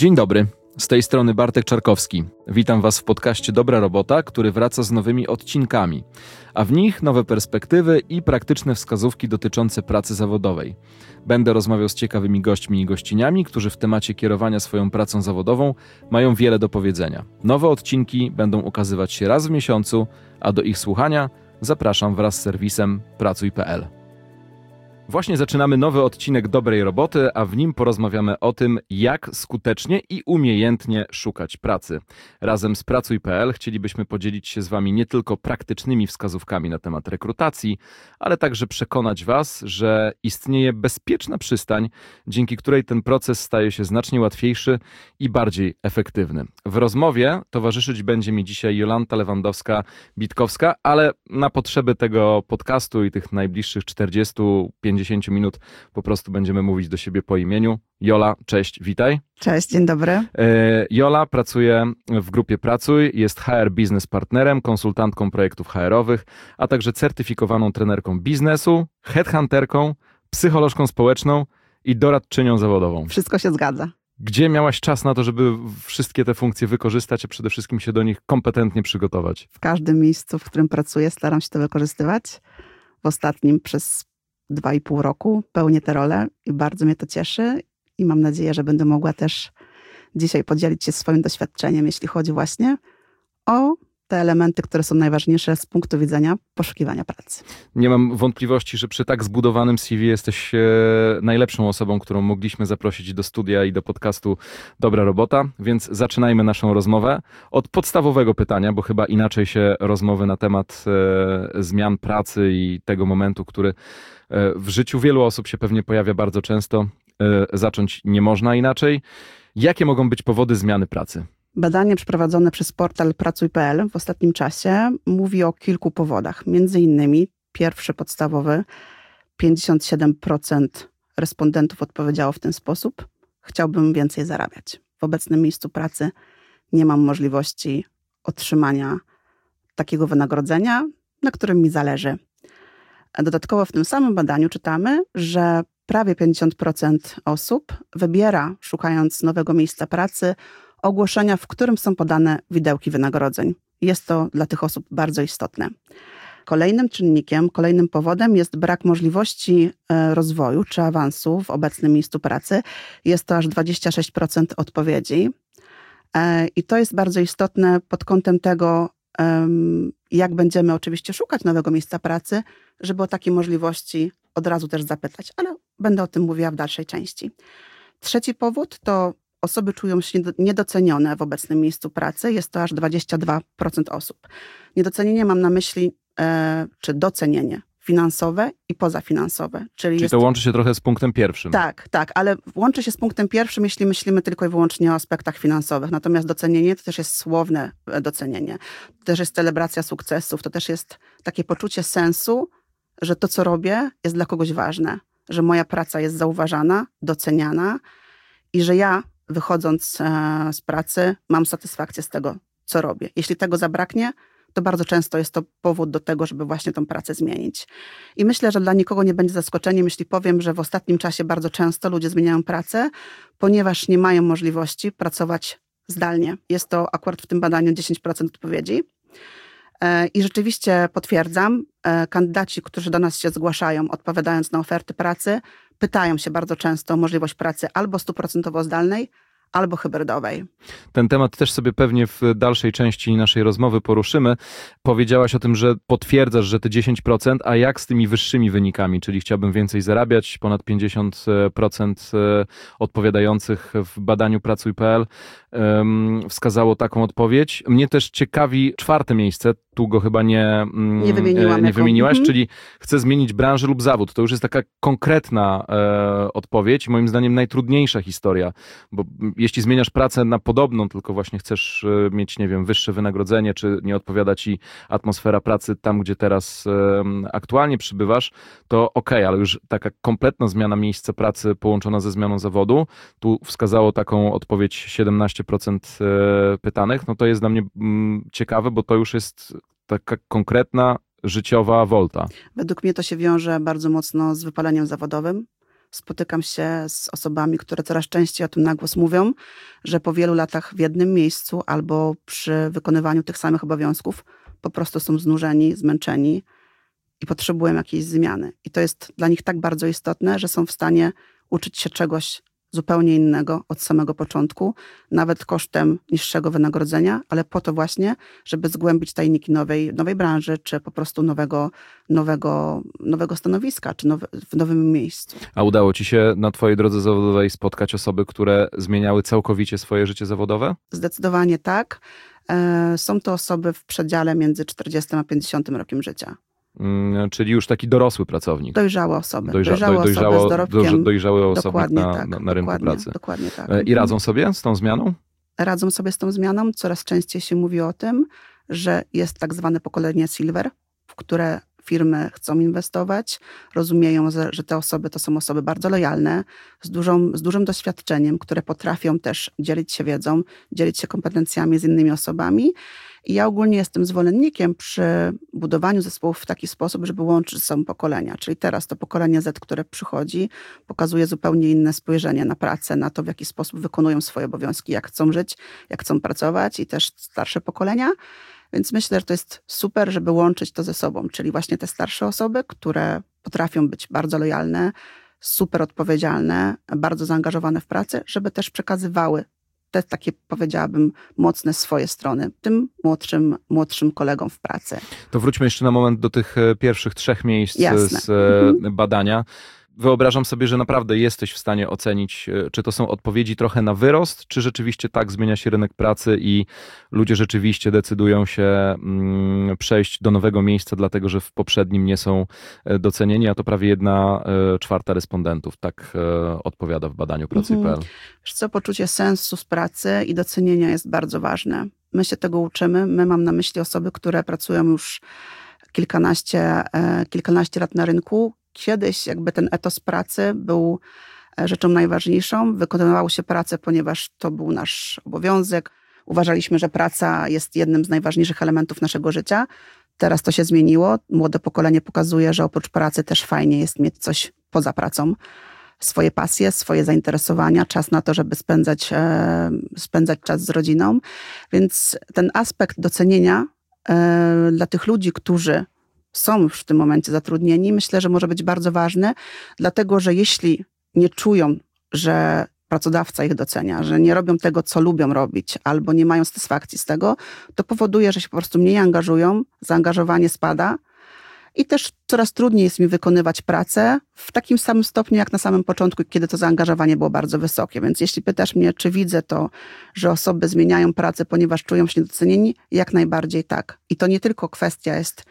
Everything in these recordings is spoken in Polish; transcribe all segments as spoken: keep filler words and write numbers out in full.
Dzień dobry, z tej strony Bartek Czarkowski. Witam Was w podcaście Dobra Robota, który wraca z nowymi odcinkami, a w nich nowe perspektywy i praktyczne wskazówki dotyczące pracy zawodowej. Będę rozmawiał z ciekawymi gośćmi i gościniami, którzy w temacie kierowania swoją pracą zawodową mają wiele do powiedzenia. Nowe odcinki będą ukazywać się raz w miesiącu, a do ich słuchania zapraszam wraz z serwisem pracuj kropka p l. Właśnie zaczynamy nowy odcinek Dobrej Roboty, a w nim porozmawiamy o tym, jak skutecznie i umiejętnie szukać pracy. Razem z pracuj kropka p l chcielibyśmy podzielić się z Wami nie tylko praktycznymi wskazówkami na temat rekrutacji, ale także przekonać Was, że istnieje bezpieczna przystań, dzięki której ten proces staje się znacznie łatwiejszy i bardziej efektywny. W rozmowie towarzyszyć będzie mi dzisiaj Jolanta Lewandowska-Bitkowska, ale na potrzeby tego podcastu i tych najbliższych czterdziestu pięćdziesięciu minut po prostu będziemy mówić do siebie po imieniu. Jola, cześć, witaj. Cześć, dzień dobry. Jola pracuje w grupie Pracuj, jest H R Business Partnerem, konsultantką projektów H R-owych, a także certyfikowaną trenerką biznesu, headhunterką, psycholożką społeczną i doradczynią zawodową. Wszystko się zgadza. Gdzie miałaś czas na to, żeby wszystkie te funkcje wykorzystać, a przede wszystkim się do nich kompetentnie przygotować? W każdym miejscu, w którym pracuję, staram się to wykorzystywać. W ostatnim przez dwa i pół roku pełnię tę rolę i bardzo mnie to cieszy i mam nadzieję, że będę mogła też dzisiaj podzielić się swoim doświadczeniem, jeśli chodzi właśnie o te elementy, które są najważniejsze z punktu widzenia poszukiwania pracy. Nie mam wątpliwości, że przy tak zbudowanym C V jesteś najlepszą osobą, którą mogliśmy zaprosić do studia i do podcastu Dobra Robota, więc zaczynajmy naszą rozmowę od podstawowego pytania, bo chyba inaczej się rozmowy na temat e, zmian pracy i tego momentu, który e, w życiu wielu osób się pewnie pojawia bardzo często, e, zacząć nie można inaczej. Jakie mogą być powody zmiany pracy? Badanie przeprowadzone przez portal pracuj kropka p l w ostatnim czasie mówi o kilku powodach. Między innymi pierwszy podstawowy, pięćdziesiąt siedem procent respondentów odpowiedziało w ten sposób: chciałbym więcej zarabiać. W obecnym miejscu pracy nie mam możliwości otrzymania takiego wynagrodzenia, na którym mi zależy. Dodatkowo w tym samym badaniu czytamy, że prawie pięćdziesiąt procent osób wybiera, szukając nowego miejsca pracy, ogłoszenia, w którym są podane widełki wynagrodzeń. Jest to dla tych osób bardzo istotne. Kolejnym czynnikiem, kolejnym powodem jest brak możliwości rozwoju czy awansu w obecnym miejscu pracy. Jest to aż dwadzieścia sześć procent odpowiedzi. I to jest bardzo istotne pod kątem tego, jak będziemy oczywiście szukać nowego miejsca pracy, żeby o takie możliwości od razu też zapytać, ale będę o tym mówiła w dalszej części. Trzeci powód to osoby czują się niedocenione w obecnym miejscu pracy. Jest to aż dwadzieścia dwa procent osób. Niedocenienie mam na myśli, e, czy docenienie finansowe i pozafinansowe. Czyli, Czyli jest... to łączy się trochę z punktem pierwszym. Tak, tak, ale łączy się z punktem pierwszym, jeśli myślimy tylko i wyłącznie o aspektach finansowych. Natomiast docenienie to też jest słowne docenienie. To też jest celebracja sukcesów. To też jest takie poczucie sensu, że to, co robię, jest dla kogoś ważne. Że moja praca jest zauważana, doceniana i że ja, wychodząc z pracy, mam satysfakcję z tego, co robię. Jeśli tego zabraknie, to bardzo często jest to powód do tego, żeby właśnie tą pracę zmienić. I myślę, że dla nikogo nie będzie zaskoczeniem, jeśli powiem, że w ostatnim czasie bardzo często ludzie zmieniają pracę, ponieważ nie mają możliwości pracować zdalnie. Jest to akurat w tym badaniu dziesięć procent odpowiedzi. I rzeczywiście potwierdzam, kandydaci, którzy do nas się zgłaszają, odpowiadając na oferty pracy, pytają się bardzo często o możliwość pracy albo stuprocentowo zdalnej, albo hybrydowej. Ten temat też sobie pewnie w dalszej części naszej rozmowy poruszymy. Powiedziałaś o tym, że potwierdzasz, że te dziesięć procent, a jak z tymi wyższymi wynikami, czyli chciałbym więcej zarabiać, ponad pięćdziesiąt procent odpowiadających w badaniu pracuj kropka p l um, wskazało taką odpowiedź. Mnie też ciekawi czwarte miejsce, tu go chyba nie, nie, wymieniłam nie jako... wymieniłaś, mhm. czyli chcę zmienić branżę lub zawód. To już jest taka konkretna e, odpowiedź, moim zdaniem najtrudniejsza historia, bo jeśli zmieniasz pracę na podobną, tylko właśnie chcesz e, mieć, nie wiem, wyższe wynagrodzenie, czy nie odpowiada ci atmosfera pracy tam, gdzie teraz e, aktualnie przybywasz, to okej, okay, ale już taka kompletna zmiana miejsca pracy połączona ze zmianą zawodu, tu wskazało taką odpowiedź siedemnaście procent e, pytanych, no to jest dla mnie m, ciekawe, bo to już jest taka konkretna, życiowa wolta. Według mnie to się wiąże bardzo mocno z wypaleniem zawodowym, spotykam się z osobami, które coraz częściej o tym na głos mówią, że po wielu latach w jednym miejscu albo przy wykonywaniu tych samych obowiązków po prostu są znużeni, zmęczeni i potrzebują jakiejś zmiany. I to jest dla nich tak bardzo istotne, że są w stanie uczyć się czegoś zupełnie innego od samego początku, nawet kosztem niższego wynagrodzenia, ale po to właśnie, żeby zgłębić tajniki nowej, nowej branży, czy po prostu nowego, nowego, nowego stanowiska, czy nowe, w nowym miejscu. A udało ci się na twojej drodze zawodowej spotkać osoby, które zmieniały całkowicie swoje życie zawodowe? Zdecydowanie tak. Są to osoby w przedziale między czterdziestym a pięćdziesiątym rokiem życia. Hmm, czyli już taki dorosły pracownik. Dojrzałe osoby. Dojrza, dojrzałe osoby dojrzało, z dorobkiem. Dojrzałe osoby na, tak, na, na rynku dokładnie, pracy. Dokładnie tak. I radzą sobie z tą zmianą? Radzą sobie z tą zmianą. Coraz częściej się mówi o tym, że jest tak zwane pokolenie silver, w które firmy chcą inwestować, rozumieją, że te osoby to są osoby bardzo lojalne, z, dużą, z dużym doświadczeniem, które potrafią też dzielić się wiedzą, dzielić się kompetencjami z innymi osobami. I ja ogólnie jestem zwolennikiem przy budowaniu zespołów w taki sposób, żeby łączyć ze sobą pokolenia. Czyli teraz to pokolenie Z, które przychodzi, pokazuje zupełnie inne spojrzenie na pracę, na to, w jaki sposób wykonują swoje obowiązki, jak chcą żyć, jak chcą pracować, i też starsze pokolenia. Więc myślę, że to jest super, żeby łączyć to ze sobą, czyli właśnie te starsze osoby, które potrafią być bardzo lojalne, super odpowiedzialne, bardzo zaangażowane w pracę, żeby też przekazywały te takie, powiedziałabym, mocne swoje strony tym młodszym, młodszym kolegom w pracy. To wróćmy jeszcze na moment do tych pierwszych trzech miejsc Jasne. z mhm. badania. Wyobrażam sobie, że naprawdę jesteś w stanie ocenić, czy to są odpowiedzi trochę na wyrost, czy rzeczywiście tak zmienia się rynek pracy i ludzie rzeczywiście decydują się mm, przejść do nowego miejsca, dlatego że w poprzednim nie są docenieni, a to prawie jedna czwarta respondentów tak odpowiada w badaniu pracuj kropka p l. Wiesz co, poczucie sensu z pracy i docenienia jest bardzo ważne. My się tego uczymy. My, mam na myśli osoby, które pracują już kilkanaście, kilkanaście lat na rynku. Kiedyś jakby ten etos pracy był rzeczą najważniejszą. Wykonywało się pracę, ponieważ to był nasz obowiązek. Uważaliśmy, że praca jest jednym z najważniejszych elementów naszego życia. Teraz to się zmieniło. Młode pokolenie pokazuje, że oprócz pracy też fajnie jest mieć coś poza pracą. Swoje pasje, swoje zainteresowania, czas na to, żeby spędzać, e, spędzać czas z rodziną. Więc ten aspekt docenienia e, dla tych ludzi, którzy są już w tym momencie zatrudnieni, myślę, że może być bardzo ważne, dlatego że jeśli nie czują, że pracodawca ich docenia, że nie robią tego, co lubią robić, albo nie mają satysfakcji z tego, to powoduje, że się po prostu mniej angażują, zaangażowanie spada i też coraz trudniej jest mi wykonywać pracę w takim samym stopniu, jak na samym początku, kiedy to zaangażowanie było bardzo wysokie. Więc jeśli pytasz mnie, czy widzę to, że osoby zmieniają pracę, ponieważ czują się niedocenieni, jak najbardziej tak. I to nie tylko kwestia jest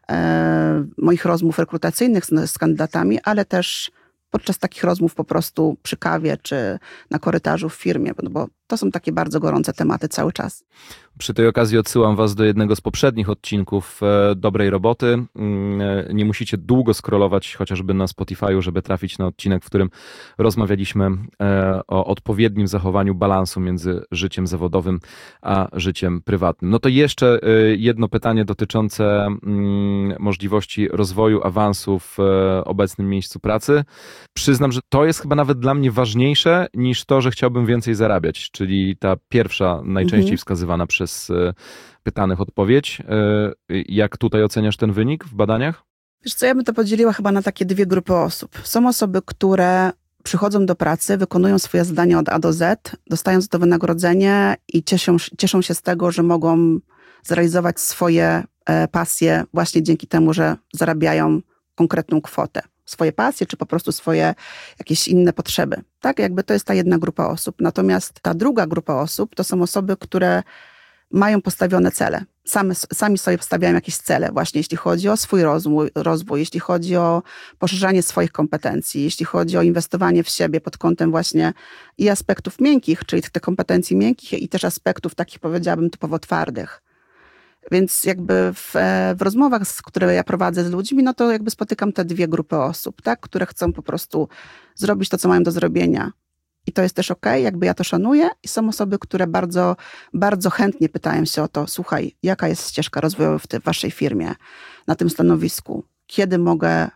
moich rozmów rekrutacyjnych z, z kandydatami, ale też podczas takich rozmów po prostu przy kawie czy na korytarzu w firmie, bo, bo to są takie bardzo gorące tematy cały czas. Przy tej okazji odsyłam was do jednego z poprzednich odcinków e, Dobrej Roboty. E, nie musicie długo scrollować chociażby na Spotify'u, żeby trafić na odcinek, w którym rozmawialiśmy e, o odpowiednim zachowaniu balansu między życiem zawodowym a życiem prywatnym. No to jeszcze e, jedno pytanie dotyczące mm, możliwości rozwoju, awansu w e, obecnym miejscu pracy. Przyznam, że to jest chyba nawet dla mnie ważniejsze niż to, że chciałbym więcej zarabiać, czyli ta pierwsza, najczęściej mhm. wskazywana przez pytanych odpowiedź. Jak tutaj oceniasz ten wynik w badaniach? Wiesz co, ja bym to podzieliła chyba na takie dwie grupy osób. Są osoby, które przychodzą do pracy, wykonują swoje zadania od A do Z, dostają za to wynagrodzenie i cieszą, cieszą się z tego, że mogą zrealizować swoje pasje właśnie dzięki temu, że zarabiają konkretną kwotę. Swoje pasje, czy po prostu swoje jakieś inne potrzeby. Tak, jakby to jest ta jedna grupa osób. Natomiast ta druga grupa osób to są osoby, które mają postawione cele. Same, sami sobie stawiają jakieś cele, właśnie jeśli chodzi o swój rozwój, rozwój, jeśli chodzi o poszerzanie swoich kompetencji, jeśli chodzi o inwestowanie w siebie pod kątem właśnie i aspektów miękkich, czyli tych kompetencji miękkich, i też aspektów takich, powiedziałabym, typowo twardych. Więc jakby w, w rozmowach, które ja prowadzę z ludźmi, no to jakby spotykam te dwie grupy osób, tak, które chcą po prostu zrobić to, co mają do zrobienia. I to jest też okej, jakby ja to szanuję. I są osoby, które bardzo, bardzo chętnie pytają się o to, słuchaj, jaka jest ścieżka rozwojowa w, tej, w waszej firmie, na tym stanowisku? Kiedy mogę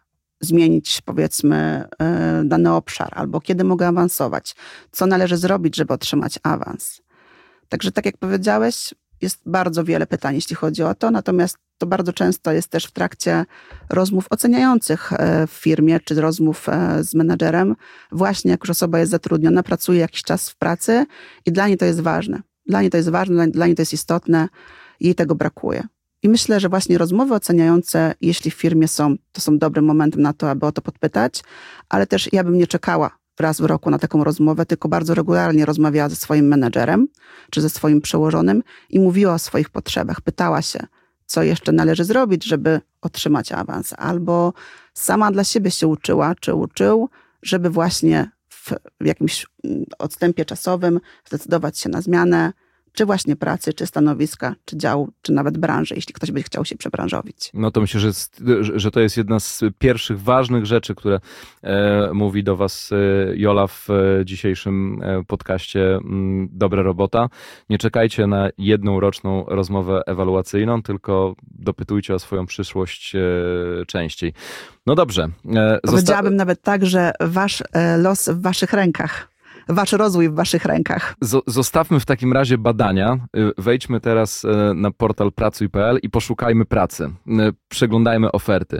zmienić, powiedzmy, dany obszar, albo kiedy mogę awansować, co należy zrobić, żeby otrzymać awans. Także tak jak powiedziałeś, jest bardzo wiele pytań, jeśli chodzi o to, natomiast to bardzo często jest też w trakcie rozmów oceniających w firmie, czy rozmów z menadżerem, właśnie jak już osoba jest zatrudniona, pracuje jakiś czas w pracy i dla niej to jest ważne. Dla niej to jest ważne, dla niej to jest istotne, jej tego brakuje. I myślę, że właśnie rozmowy oceniające, jeśli w firmie są, to są dobrym momentem na to, aby o to podpytać, ale też ja bym nie czekała raz w roku na taką rozmowę, tylko bardzo regularnie rozmawiała ze swoim menedżerem, czy ze swoim przełożonym i mówiła o swoich potrzebach. Pytała się, co jeszcze należy zrobić, żeby otrzymać awans, albo sama dla siebie się uczyła, czy uczył, żeby właśnie w jakimś odstępie czasowym zdecydować się na zmianę, czy właśnie pracy, czy stanowiska, czy działu, czy nawet branży, jeśli ktoś by chciał się przebranżowić. No to myślę, że, że to jest jedna z pierwszych ważnych rzeczy, które e, mówi do was e, Jola w e, dzisiejszym e, podcaście m, Dobra Robota. Nie czekajcie na jedną roczną rozmowę ewaluacyjną, tylko dopytujcie o swoją przyszłość e, częściej. No dobrze. E, Powiedziałabym zosta- nawet tak, że wasz e, los w waszych rękach. Wasz rozwój w waszych rękach. Zostawmy w takim razie badania. Wejdźmy teraz na portal pracuj kropka p l i poszukajmy pracy. Przeglądajmy oferty.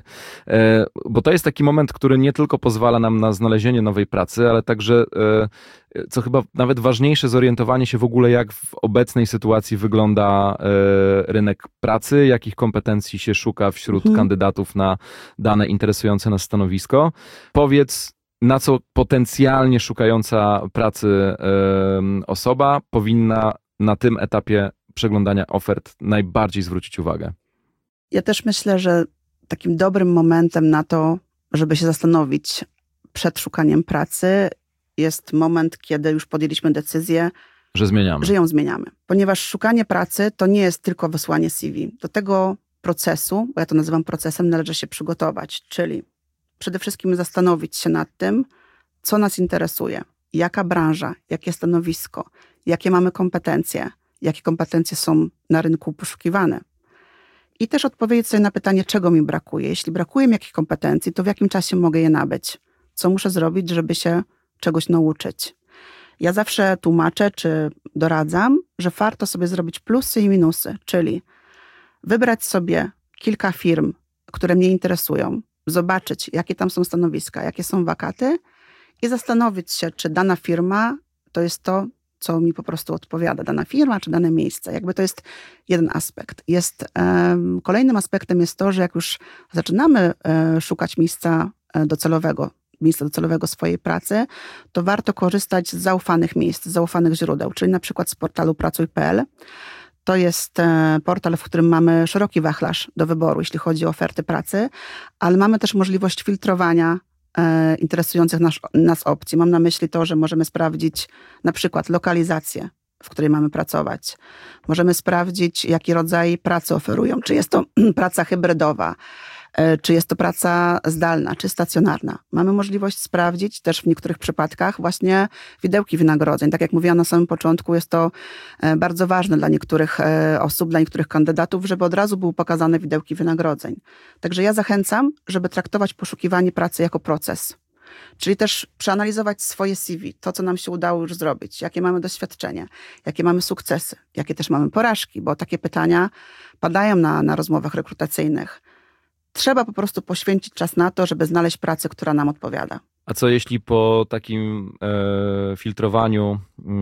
Bo to jest taki moment, który nie tylko pozwala nam na znalezienie nowej pracy, ale także, co chyba nawet ważniejsze, zorientowanie się w ogóle, jak w obecnej sytuacji wygląda rynek pracy, jakich kompetencji się szuka wśród hmm. kandydatów na dane interesujące nas stanowisko. Powiedz, na co potencjalnie szukająca pracy y, osoba powinna na tym etapie przeglądania ofert najbardziej zwrócić uwagę? Ja też myślę, że takim dobrym momentem na to, żeby się zastanowić przed szukaniem pracy, jest moment, kiedy już podjęliśmy decyzję, że zmieniamy. Że ją zmieniamy. Ponieważ szukanie pracy to nie jest tylko wysłanie C V. Do tego procesu, bo ja to nazywam procesem, należy się przygotować, czyli przede wszystkim zastanowić się nad tym, co nas interesuje, jaka branża, jakie stanowisko, jakie mamy kompetencje, jakie kompetencje są na rynku poszukiwane. I też odpowiedzieć sobie na pytanie, czego mi brakuje. Jeśli brakuje mi jakichś kompetencji, to w jakim czasie mogę je nabyć? Co muszę zrobić, żeby się czegoś nauczyć? Ja zawsze tłumaczę, czy doradzam, że warto sobie zrobić plusy i minusy, czyli wybrać sobie kilka firm, które mnie interesują, zobaczyć, jakie tam są stanowiska, jakie są wakaty i zastanowić się, czy dana firma to jest to, co mi po prostu odpowiada. Dana firma, czy dane miejsce. Jakby to jest jeden aspekt. Jest, um, kolejnym aspektem jest to, że jak już zaczynamy um, szukać miejsca docelowego, miejsca docelowego swojej pracy, to warto korzystać z zaufanych miejsc, z zaufanych źródeł, czyli na przykład z portalu pracuj kropka p l. To jest portal, w którym mamy szeroki wachlarz do wyboru, jeśli chodzi o oferty pracy, ale mamy też możliwość filtrowania e, interesujących nas, nas opcji. Mam na myśli to, że możemy sprawdzić na przykład lokalizację, w której mamy pracować. Możemy sprawdzić, jaki rodzaj pracy oferują. Czy jest to praca hybrydowa, e, czy jest to praca zdalna, czy stacjonarna. Mamy możliwość sprawdzić też w niektórych przypadkach właśnie widełki wynagrodzeń. Tak jak mówiłam na samym początku, jest to e, bardzo ważne dla niektórych e, osób, dla niektórych kandydatów, żeby od razu były pokazane widełki wynagrodzeń. Także ja zachęcam, żeby traktować poszukiwanie pracy jako proces. Czyli też przeanalizować swoje C V, to co nam się udało już zrobić, jakie mamy doświadczenia, jakie mamy sukcesy, jakie też mamy porażki, bo takie pytania padają na, na rozmowach rekrutacyjnych. Trzeba po prostu poświęcić czas na to, żeby znaleźć pracę, która nam odpowiada. A co jeśli po takim e, filtrowaniu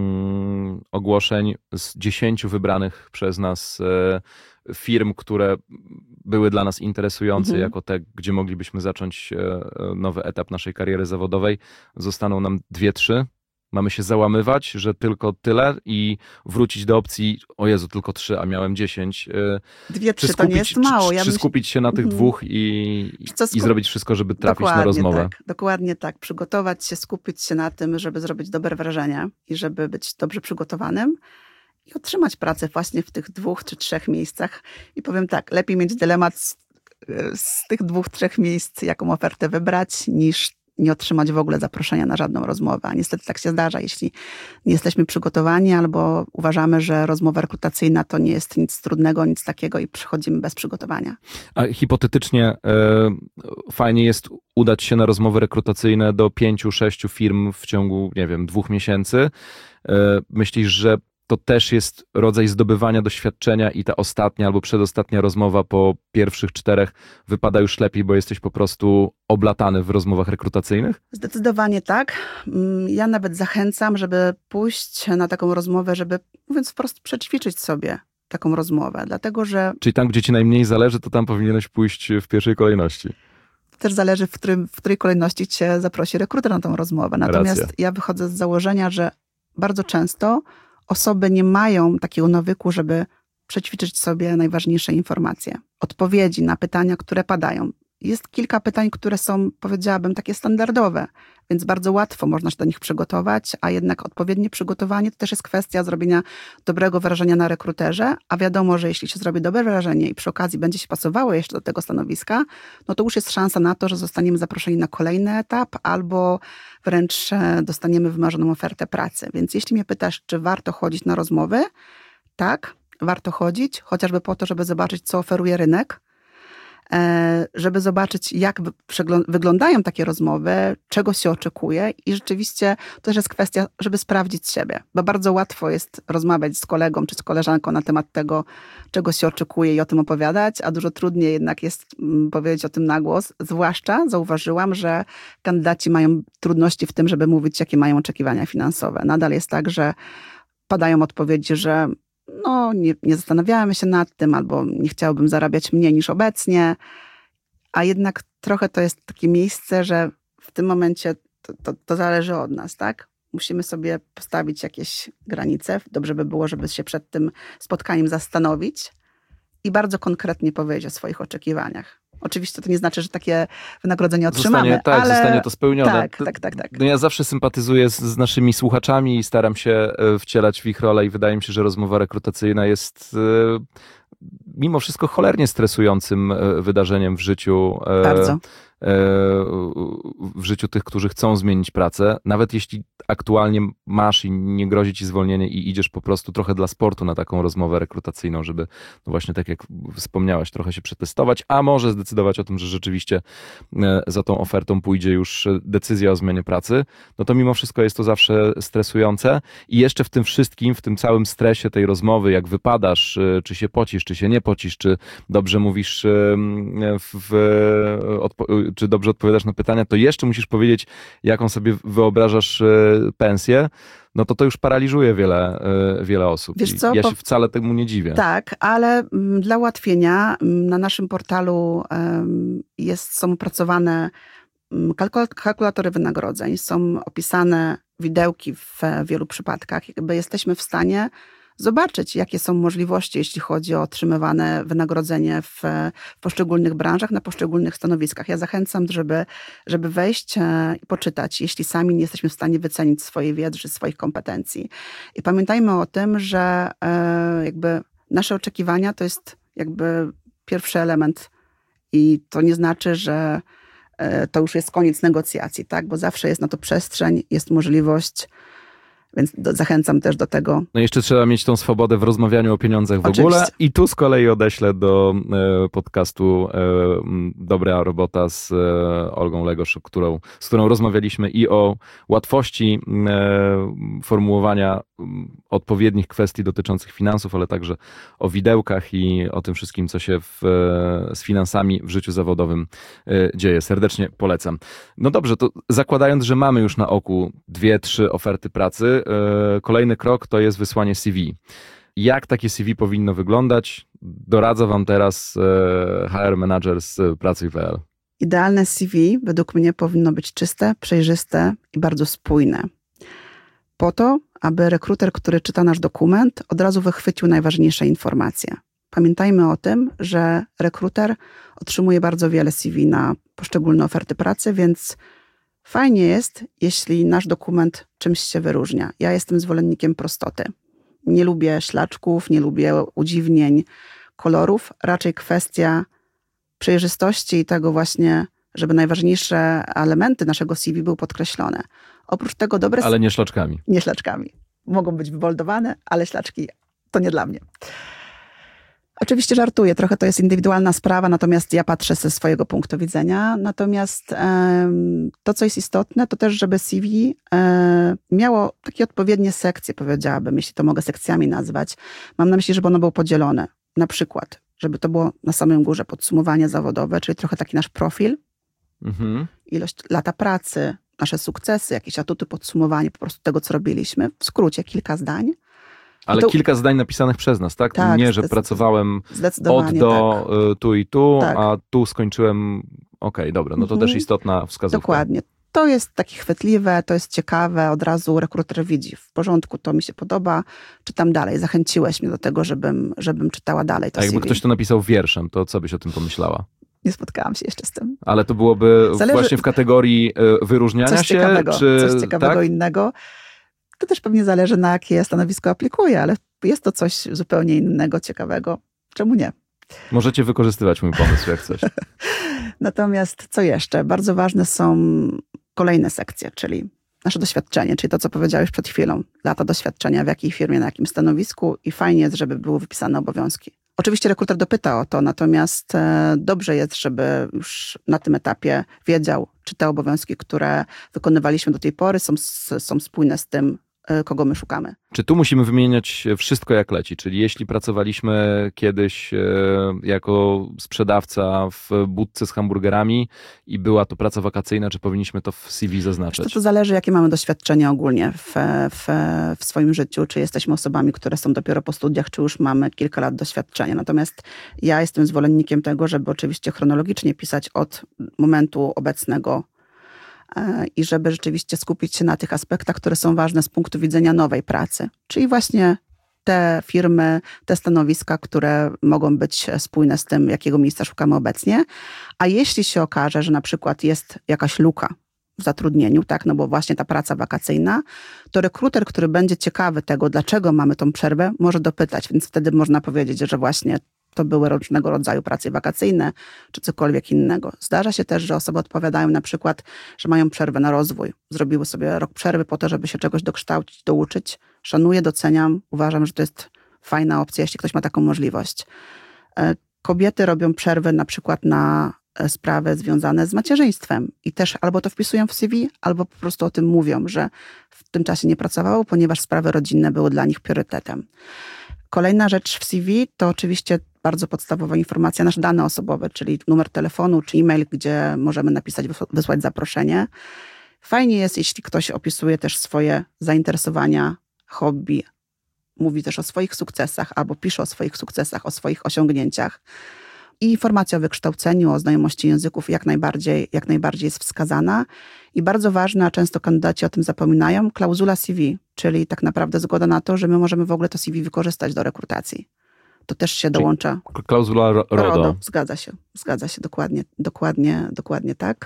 mm, ogłoszeń z dziesięciu wybranych przez nas e, firm, które były dla nas interesujące mhm. jako te, gdzie moglibyśmy zacząć e, nowy etap naszej kariery zawodowej, zostaną nam dwie, trzy? Mamy się załamywać, że tylko tyle i wrócić do opcji, o Jezu, tylko trzy, a miałem dziesięć. Dwie, trzy to nie jest mało. Czy, ja czy myśl... skupić się na tych mm. dwóch i, skup... i zrobić wszystko, żeby trafić dokładnie na rozmowę? Tak, dokładnie tak. Przygotować się, skupić się na tym, żeby zrobić dobre wrażenie i żeby być dobrze przygotowanym i otrzymać pracę właśnie w tych dwóch czy trzech miejscach. I powiem tak, lepiej mieć dylemat z, z tych dwóch, trzech miejsc, jaką ofertę wybrać, niż nie otrzymać w ogóle zaproszenia na żadną rozmowę. A niestety tak się zdarza, jeśli nie jesteśmy przygotowani albo uważamy, że rozmowa rekrutacyjna to nie jest nic trudnego, nic takiego i przychodzimy bez przygotowania. A hipotetycznie e, fajnie jest udać się na rozmowy rekrutacyjne do pięciu, sześciu firm w ciągu, nie wiem, dwóch miesięcy. E, myślisz, że to też jest rodzaj zdobywania doświadczenia i ta ostatnia albo przedostatnia rozmowa po pierwszych czterech wypada już lepiej, bo jesteś po prostu oblatany w rozmowach rekrutacyjnych? Zdecydowanie tak. Ja nawet zachęcam, żeby pójść na taką rozmowę, żeby, mówiąc wprost, przećwiczyć sobie taką rozmowę, dlatego że... Czyli tam, gdzie ci najmniej zależy, to tam powinieneś pójść w pierwszej kolejności. Też zależy, w, którym, w której kolejności cię zaprosi rekruter na tą rozmowę. Natomiast Racja. Ja wychodzę z założenia, że bardzo często osoby nie mają takiego nawyku, żeby przećwiczyć sobie najważniejsze informacje, odpowiedzi na pytania, które padają. Jest kilka pytań, które są, powiedziałabym, takie standardowe, więc bardzo łatwo można się do nich przygotować, a jednak odpowiednie przygotowanie to też jest kwestia zrobienia dobrego wrażenia na rekruterze, a wiadomo, że jeśli się zrobi dobre wrażenie i przy okazji będzie się pasowało jeszcze do tego stanowiska, no to już jest szansa na to, że zostaniemy zaproszeni na kolejny etap albo wręcz dostaniemy wymarzoną ofertę pracy. Więc jeśli mnie pytasz, czy warto chodzić na rozmowy, tak, warto chodzić, chociażby po to, żeby zobaczyć, co oferuje rynek, żeby zobaczyć, jak wyglądają takie rozmowy, czego się oczekuje i rzeczywiście to też jest kwestia, żeby sprawdzić siebie, bo bardzo łatwo jest rozmawiać z kolegą czy z koleżanką na temat tego, czego się oczekuje i o tym opowiadać, a dużo trudniej jednak jest powiedzieć o tym na głos, zwłaszcza zauważyłam, że kandydaci mają trudności w tym, żeby mówić, jakie mają oczekiwania finansowe. Nadal jest tak, że padają odpowiedzi, że no nie, nie zastanawiałem się nad tym, albo nie chciałbym zarabiać mniej niż obecnie, a jednak trochę to jest takie miejsce, że w tym momencie to, to, to zależy od nas, tak? Musimy sobie postawić jakieś granice. Dobrze by było, żeby się przed tym spotkaniem zastanowić i bardzo konkretnie powiedzieć o swoich oczekiwaniach. Oczywiście to nie znaczy, że takie wynagrodzenie otrzymamy, zostanie, tak, ale... zostanie to spełnione. Tak, tak, tak, tak. No ja zawsze sympatyzuję z, z naszymi słuchaczami i staram się wcielać w ich rolę i wydaje mi się, że rozmowa rekrutacyjna jest mimo wszystko cholernie stresującym wydarzeniem w życiu. Bardzo. W życiu tych, którzy chcą zmienić pracę. Nawet jeśli aktualnie masz i nie grozi ci zwolnienie i idziesz po prostu trochę dla sportu na taką rozmowę rekrutacyjną, żeby no właśnie tak jak wspomniałaś, trochę się przetestować, a może zdecydować o tym, że rzeczywiście za tą ofertą pójdzie już decyzja o zmianie pracy, no to mimo wszystko jest to zawsze stresujące i jeszcze w tym wszystkim, w tym całym stresie tej rozmowy, jak wypadasz, czy się pocisz, czy się nie pocisz, czy dobrze mówisz w, w czy dobrze odpowiadasz na pytania, to jeszcze musisz powiedzieć, jaką sobie wyobrażasz pensję, no to to już paraliżuje wiele, wiele osób. Wiesz co, ja się bo... wcale temu nie dziwię. Tak, ale dla ułatwienia na naszym portalu jest, są opracowane kalkulatory wynagrodzeń, są opisane widełki w wielu przypadkach. Jakby jesteśmy w stanie zobaczyć, jakie są możliwości, jeśli chodzi o otrzymywane wynagrodzenie w, w poszczególnych branżach, na poszczególnych stanowiskach. Ja zachęcam, żeby, żeby wejść i poczytać, jeśli sami nie jesteśmy w stanie wycenić swojej wiedzy czy swoich kompetencji. I pamiętajmy o tym, że jakby nasze oczekiwania to jest jakby pierwszy element i to nie znaczy, że to już jest koniec negocjacji, tak? Bo zawsze jest na to przestrzeń, jest możliwość. Więc do, zachęcam też do tego. No jeszcze trzeba mieć tą swobodę w rozmawianiu o pieniądzach w Oczywiście. ogóle. I tu z kolei odeślę do e, podcastu e, Dobra Robota z e, Olgą Legosz, którą, z którą rozmawialiśmy i o łatwości e, formułowania odpowiednich kwestii dotyczących finansów, ale także o widełkach i o tym wszystkim, co się w, e, z finansami w życiu zawodowym e, dzieje. Serdecznie polecam. No dobrze, to zakładając, że mamy już na oku dwie, trzy oferty pracy, kolejny krok to jest wysłanie C V. Jak takie C V powinno wyglądać? Doradza wam teraz H R Manager z pracuj kropka p l. Idealne C V według mnie powinno być czyste, przejrzyste i bardzo spójne. Po to, aby rekruter, który czyta nasz dokument, od razu wychwycił najważniejsze informacje. Pamiętajmy o tym, że rekruter otrzymuje bardzo wiele C V na poszczególne oferty pracy, więc fajnie jest, jeśli nasz dokument czymś się wyróżnia. Ja jestem zwolennikiem prostoty. Nie lubię ślaczków, nie lubię udziwnień, kolorów. Raczej kwestia przejrzystości i tego właśnie żeby najważniejsze elementy naszego C V były podkreślone. Oprócz tego dobre... Ale nie szlaczkami. Nie szlaczkami. Mogą być wyboldowane, ale szlaczki to nie dla mnie. Oczywiście żartuję, trochę to jest indywidualna sprawa, natomiast ja patrzę ze swojego punktu widzenia. Natomiast um, to, co jest istotne, to też, żeby C V um, miało takie odpowiednie sekcje, powiedziałabym, jeśli to mogę sekcjami nazwać. Mam na myśli, żeby ono było podzielone. Na przykład, żeby to było na samym górze podsumowanie zawodowe, czyli trochę taki nasz profil, mhm. ilość lata pracy, nasze sukcesy, jakieś atuty, podsumowanie po prostu tego, co robiliśmy. W skrócie kilka zdań. Ale to... kilka zdań napisanych przez nas, tak? tak nie, że zdecyd... pracowałem od do tak. tu i tu, tak. a tu skończyłem... Okej, okay, dobra, no to mhm. też istotna wskazówka. Dokładnie. To jest takie chwytliwe, to jest ciekawe, od razu rekruter widzi. W porządku, to mi się podoba, czytam dalej. Zachęciłeś mnie do tego, żebym, żebym czytała dalej to A jakby C V. Ktoś to napisał wierszem, to co byś o tym pomyślała? Nie spotkałam się jeszcze z tym. Ale to byłoby Zależy... właśnie w kategorii wyróżniania coś się? Ciekawego, czy... Coś ciekawego tak? innego. To też pewnie zależy, na jakie stanowisko aplikuję, ale jest to coś zupełnie innego, ciekawego. Czemu nie? Możecie wykorzystywać mój pomysł, jak coś. Natomiast co jeszcze? Bardzo ważne są kolejne sekcje, czyli nasze doświadczenie, czyli to, co powiedziałeś przed chwilą. Lata doświadczenia, w jakiej firmie, na jakim stanowisku i fajnie jest, żeby były wypisane obowiązki. Oczywiście rekruter dopyta o to, natomiast dobrze jest, żeby już na tym etapie wiedział, czy te obowiązki, które wykonywaliśmy do tej pory, są, są spójne z tym, kogo my szukamy. Czy tu musimy wymieniać wszystko jak leci? Czyli jeśli pracowaliśmy kiedyś jako sprzedawca w budce z hamburgerami i była to praca wakacyjna, czy powinniśmy to w C V zaznaczyć? To, to zależy, jakie mamy doświadczenie ogólnie w, w, w swoim życiu. Czy jesteśmy osobami, które są dopiero po studiach, czy już mamy kilka lat doświadczenia. Natomiast ja jestem zwolennikiem tego, żeby oczywiście chronologicznie pisać od momentu obecnego i żeby rzeczywiście skupić się na tych aspektach, które są ważne z punktu widzenia nowej pracy. Czyli właśnie te firmy, te stanowiska, które mogą być spójne z tym, jakiego miejsca szukamy obecnie. A jeśli się okaże, że na przykład jest jakaś luka w zatrudnieniu, tak, no bo właśnie ta praca wakacyjna, to rekruter, który będzie ciekawy tego, dlaczego mamy tą przerwę, może dopytać, więc wtedy można powiedzieć, że właśnie to były różnego rodzaju prace wakacyjne, czy cokolwiek innego. Zdarza się też, że osoby odpowiadają na przykład, że mają przerwę na rozwój. Zrobiły sobie rok przerwy po to, żeby się czegoś dokształcić, douczyć. Szanuję, doceniam. Uważam, że to jest fajna opcja, jeśli ktoś ma taką możliwość. Kobiety robią przerwy na przykład na sprawy związane z macierzyństwem i też albo to wpisują w C V, albo po prostu o tym mówią, że w tym czasie nie pracowało, ponieważ sprawy rodzinne były dla nich priorytetem. Kolejna rzecz w C V to oczywiście bardzo podstawowa informacja, nasze dane osobowe, czyli numer telefonu czy e-mail, gdzie możemy napisać, wysłać zaproszenie. Fajnie jest, jeśli ktoś opisuje też swoje zainteresowania, hobby, mówi też o swoich sukcesach albo pisze o swoich sukcesach, o swoich osiągnięciach. I informacja o wykształceniu, o znajomości języków jak najbardziej, jak najbardziej jest wskazana. I bardzo ważna, często kandydaci o tym zapominają, klauzula C V, czyli tak naprawdę zgoda na to, że my możemy w ogóle to C V wykorzystać do rekrutacji. To też się czyli dołącza. Klauzula RODO. RODO. Zgadza się, zgadza się, dokładnie, dokładnie, dokładnie tak.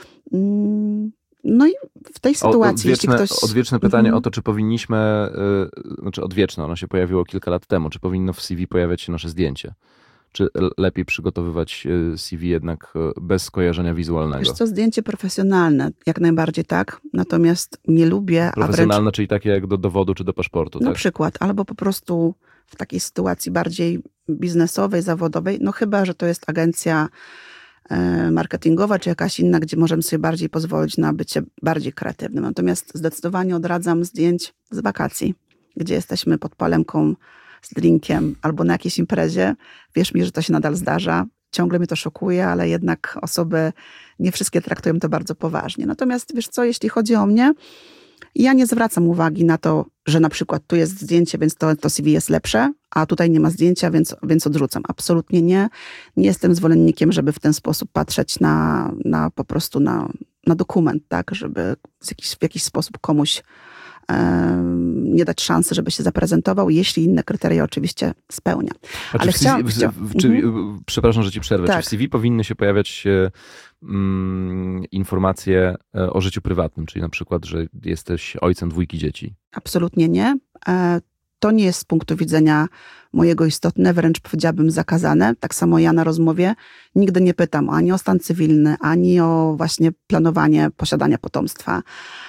No i w tej sytuacji, odwieczne, jeśli ktoś... Odwieczne pytanie mm-hmm. o to, czy powinniśmy, yy, znaczy odwieczne, ono się pojawiło kilka lat temu, czy powinno w C V pojawiać się nasze zdjęcie? Czy lepiej przygotowywać C V jednak bez skojarzenia wizualnego? Wiesz co, zdjęcie profesjonalne, jak najbardziej tak, natomiast nie lubię... Profesjonalne, wręcz, czyli takie jak do dowodu czy do paszportu, na tak? przykład, albo po prostu w takiej sytuacji bardziej biznesowej, zawodowej, no chyba, że to jest agencja marketingowa czy jakaś inna, gdzie możemy sobie bardziej pozwolić na bycie bardziej kreatywnym. Natomiast zdecydowanie odradzam zdjęć z wakacji, gdzie jesteśmy pod palemką z drinkiem albo na jakiejś imprezie. Wierz mi, że to się nadal zdarza. Ciągle mnie to szokuje, ale jednak osoby, nie wszystkie traktują to bardzo poważnie. Natomiast wiesz co, jeśli chodzi o mnie, ja nie zwracam uwagi na to, że na przykład tu jest zdjęcie, więc to, to C V jest lepsze, a tutaj nie ma zdjęcia, więc, więc odrzucam. Absolutnie nie. Nie jestem zwolennikiem, żeby w ten sposób patrzeć na, na po prostu na, na dokument, tak, żeby w jakiś, w jakiś sposób komuś nie dać szansy, żeby się zaprezentował, jeśli inne kryteria oczywiście spełnia. A Ale czy chciałam... W, w, w, czy, mhm. Przepraszam, że ci przerwę. Tak. Czy w C V powinny się pojawiać um, informacje o życiu prywatnym, czyli na przykład, że jesteś ojcem dwójki dzieci? Absolutnie nie. to nie jest z punktu widzenia mojego istotne, wręcz powiedziałabym zakazane. Tak samo ja na rozmowie nigdy nie pytam ani o stan cywilny, ani o właśnie planowanie posiadania potomstwa,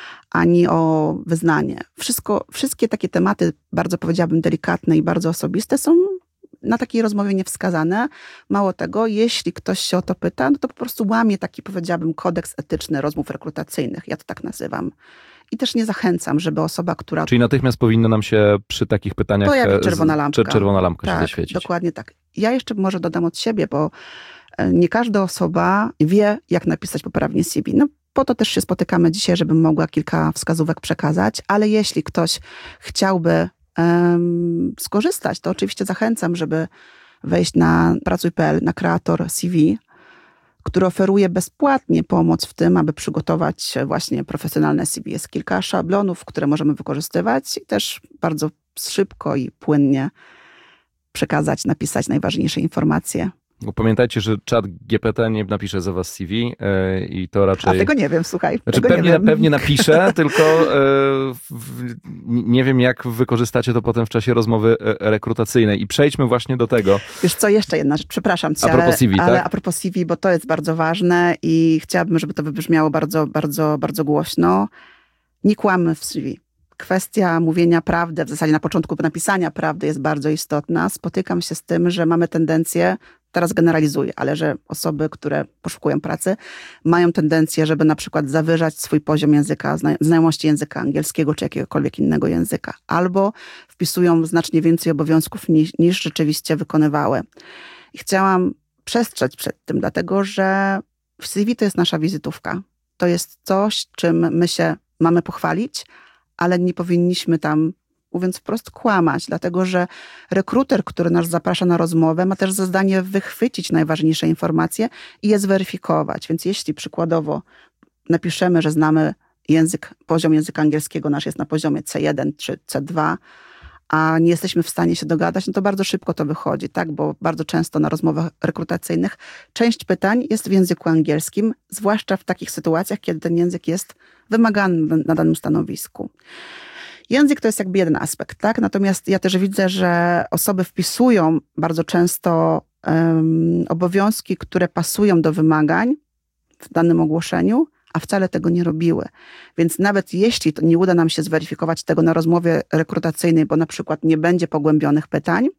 ani o wyznanie. Wszystko, wszystkie takie tematy, bardzo powiedziałabym delikatne i bardzo osobiste, są na takiej rozmowie niewskazane. Mało tego, jeśli ktoś się o to pyta, no to po prostu łamie taki, powiedziałabym, kodeks etyczny rozmów rekrutacyjnych. Ja to tak nazywam. I też nie zachęcam, żeby osoba, która... Czyli natychmiast powinno nam się przy takich pytaniach... Pojawi czerwona lampka. Czerwona lampka tak, się zaświecić. Dokładnie tak. Ja jeszcze może dodam od siebie, bo nie każda osoba wie, jak napisać poprawnie C V. No po to też się spotykamy dzisiaj, żebym mogła kilka wskazówek przekazać, ale jeśli ktoś chciałby um, skorzystać, to oczywiście zachęcam, żeby wejść na pracuj kropka p l, na kreator C V, który oferuje bezpłatnie pomoc w tym, aby przygotować właśnie profesjonalne C V. Jest kilka szablonów, które możemy wykorzystywać i też bardzo szybko i płynnie przekazać, napisać najważniejsze informacje. Bo pamiętajcie, że czat G P T nie napisze za was C V yy, i to raczej... A tego nie wiem, słuchaj. Znaczy tego pewnie, nie wiem. pewnie napiszę, tylko yy, w, nie wiem, jak wykorzystacie to potem w czasie rozmowy rekrutacyjnej. I przejdźmy właśnie do tego. Wiesz co, jeszcze jedna rzecz, przepraszam cię, a propos C V, ale, ale tak? a propos C V, bo to jest bardzo ważne i chciałabym, żeby to wybrzmiało bardzo, bardzo, bardzo głośno. Nie kłammy w C V. Kwestia mówienia prawdy, w zasadzie na początku napisania prawdy jest bardzo istotna. Spotykam się z tym, że mamy tendencję, teraz generalizuję, ale że osoby, które poszukują pracy, mają tendencję, żeby na przykład zawyżać swój poziom języka, znajomości języka angielskiego czy jakiegokolwiek innego języka. Albo wpisują znacznie więcej obowiązków niż, niż rzeczywiście wykonywały. I chciałam przestrzec przed tym, dlatego że w C V to jest nasza wizytówka. To jest coś, czym my się mamy pochwalić, ale nie powinniśmy tam, mówiąc wprost, kłamać, dlatego że rekruter, który nas zaprasza na rozmowę, ma też za zadanie wychwycić najważniejsze informacje i je zweryfikować. Więc jeśli przykładowo napiszemy, że znamy język, poziom języka angielskiego nasz jest na poziomie C jeden czy C dwa, a nie jesteśmy w stanie się dogadać, no to bardzo szybko to wychodzi, tak? Bo bardzo często na rozmowach rekrutacyjnych część pytań jest w języku angielskim, zwłaszcza w takich sytuacjach, kiedy ten język jest wymagany na danym stanowisku. Język to jest jakby jeden aspekt, tak? Natomiast ja też widzę, że osoby wpisują bardzo często um, obowiązki, które pasują do wymagań w danym ogłoszeniu, a wcale tego nie robiły. Więc nawet jeśli to nie uda nam się zweryfikować tego na rozmowie rekrutacyjnej, bo na przykład nie będzie pogłębionych pytań,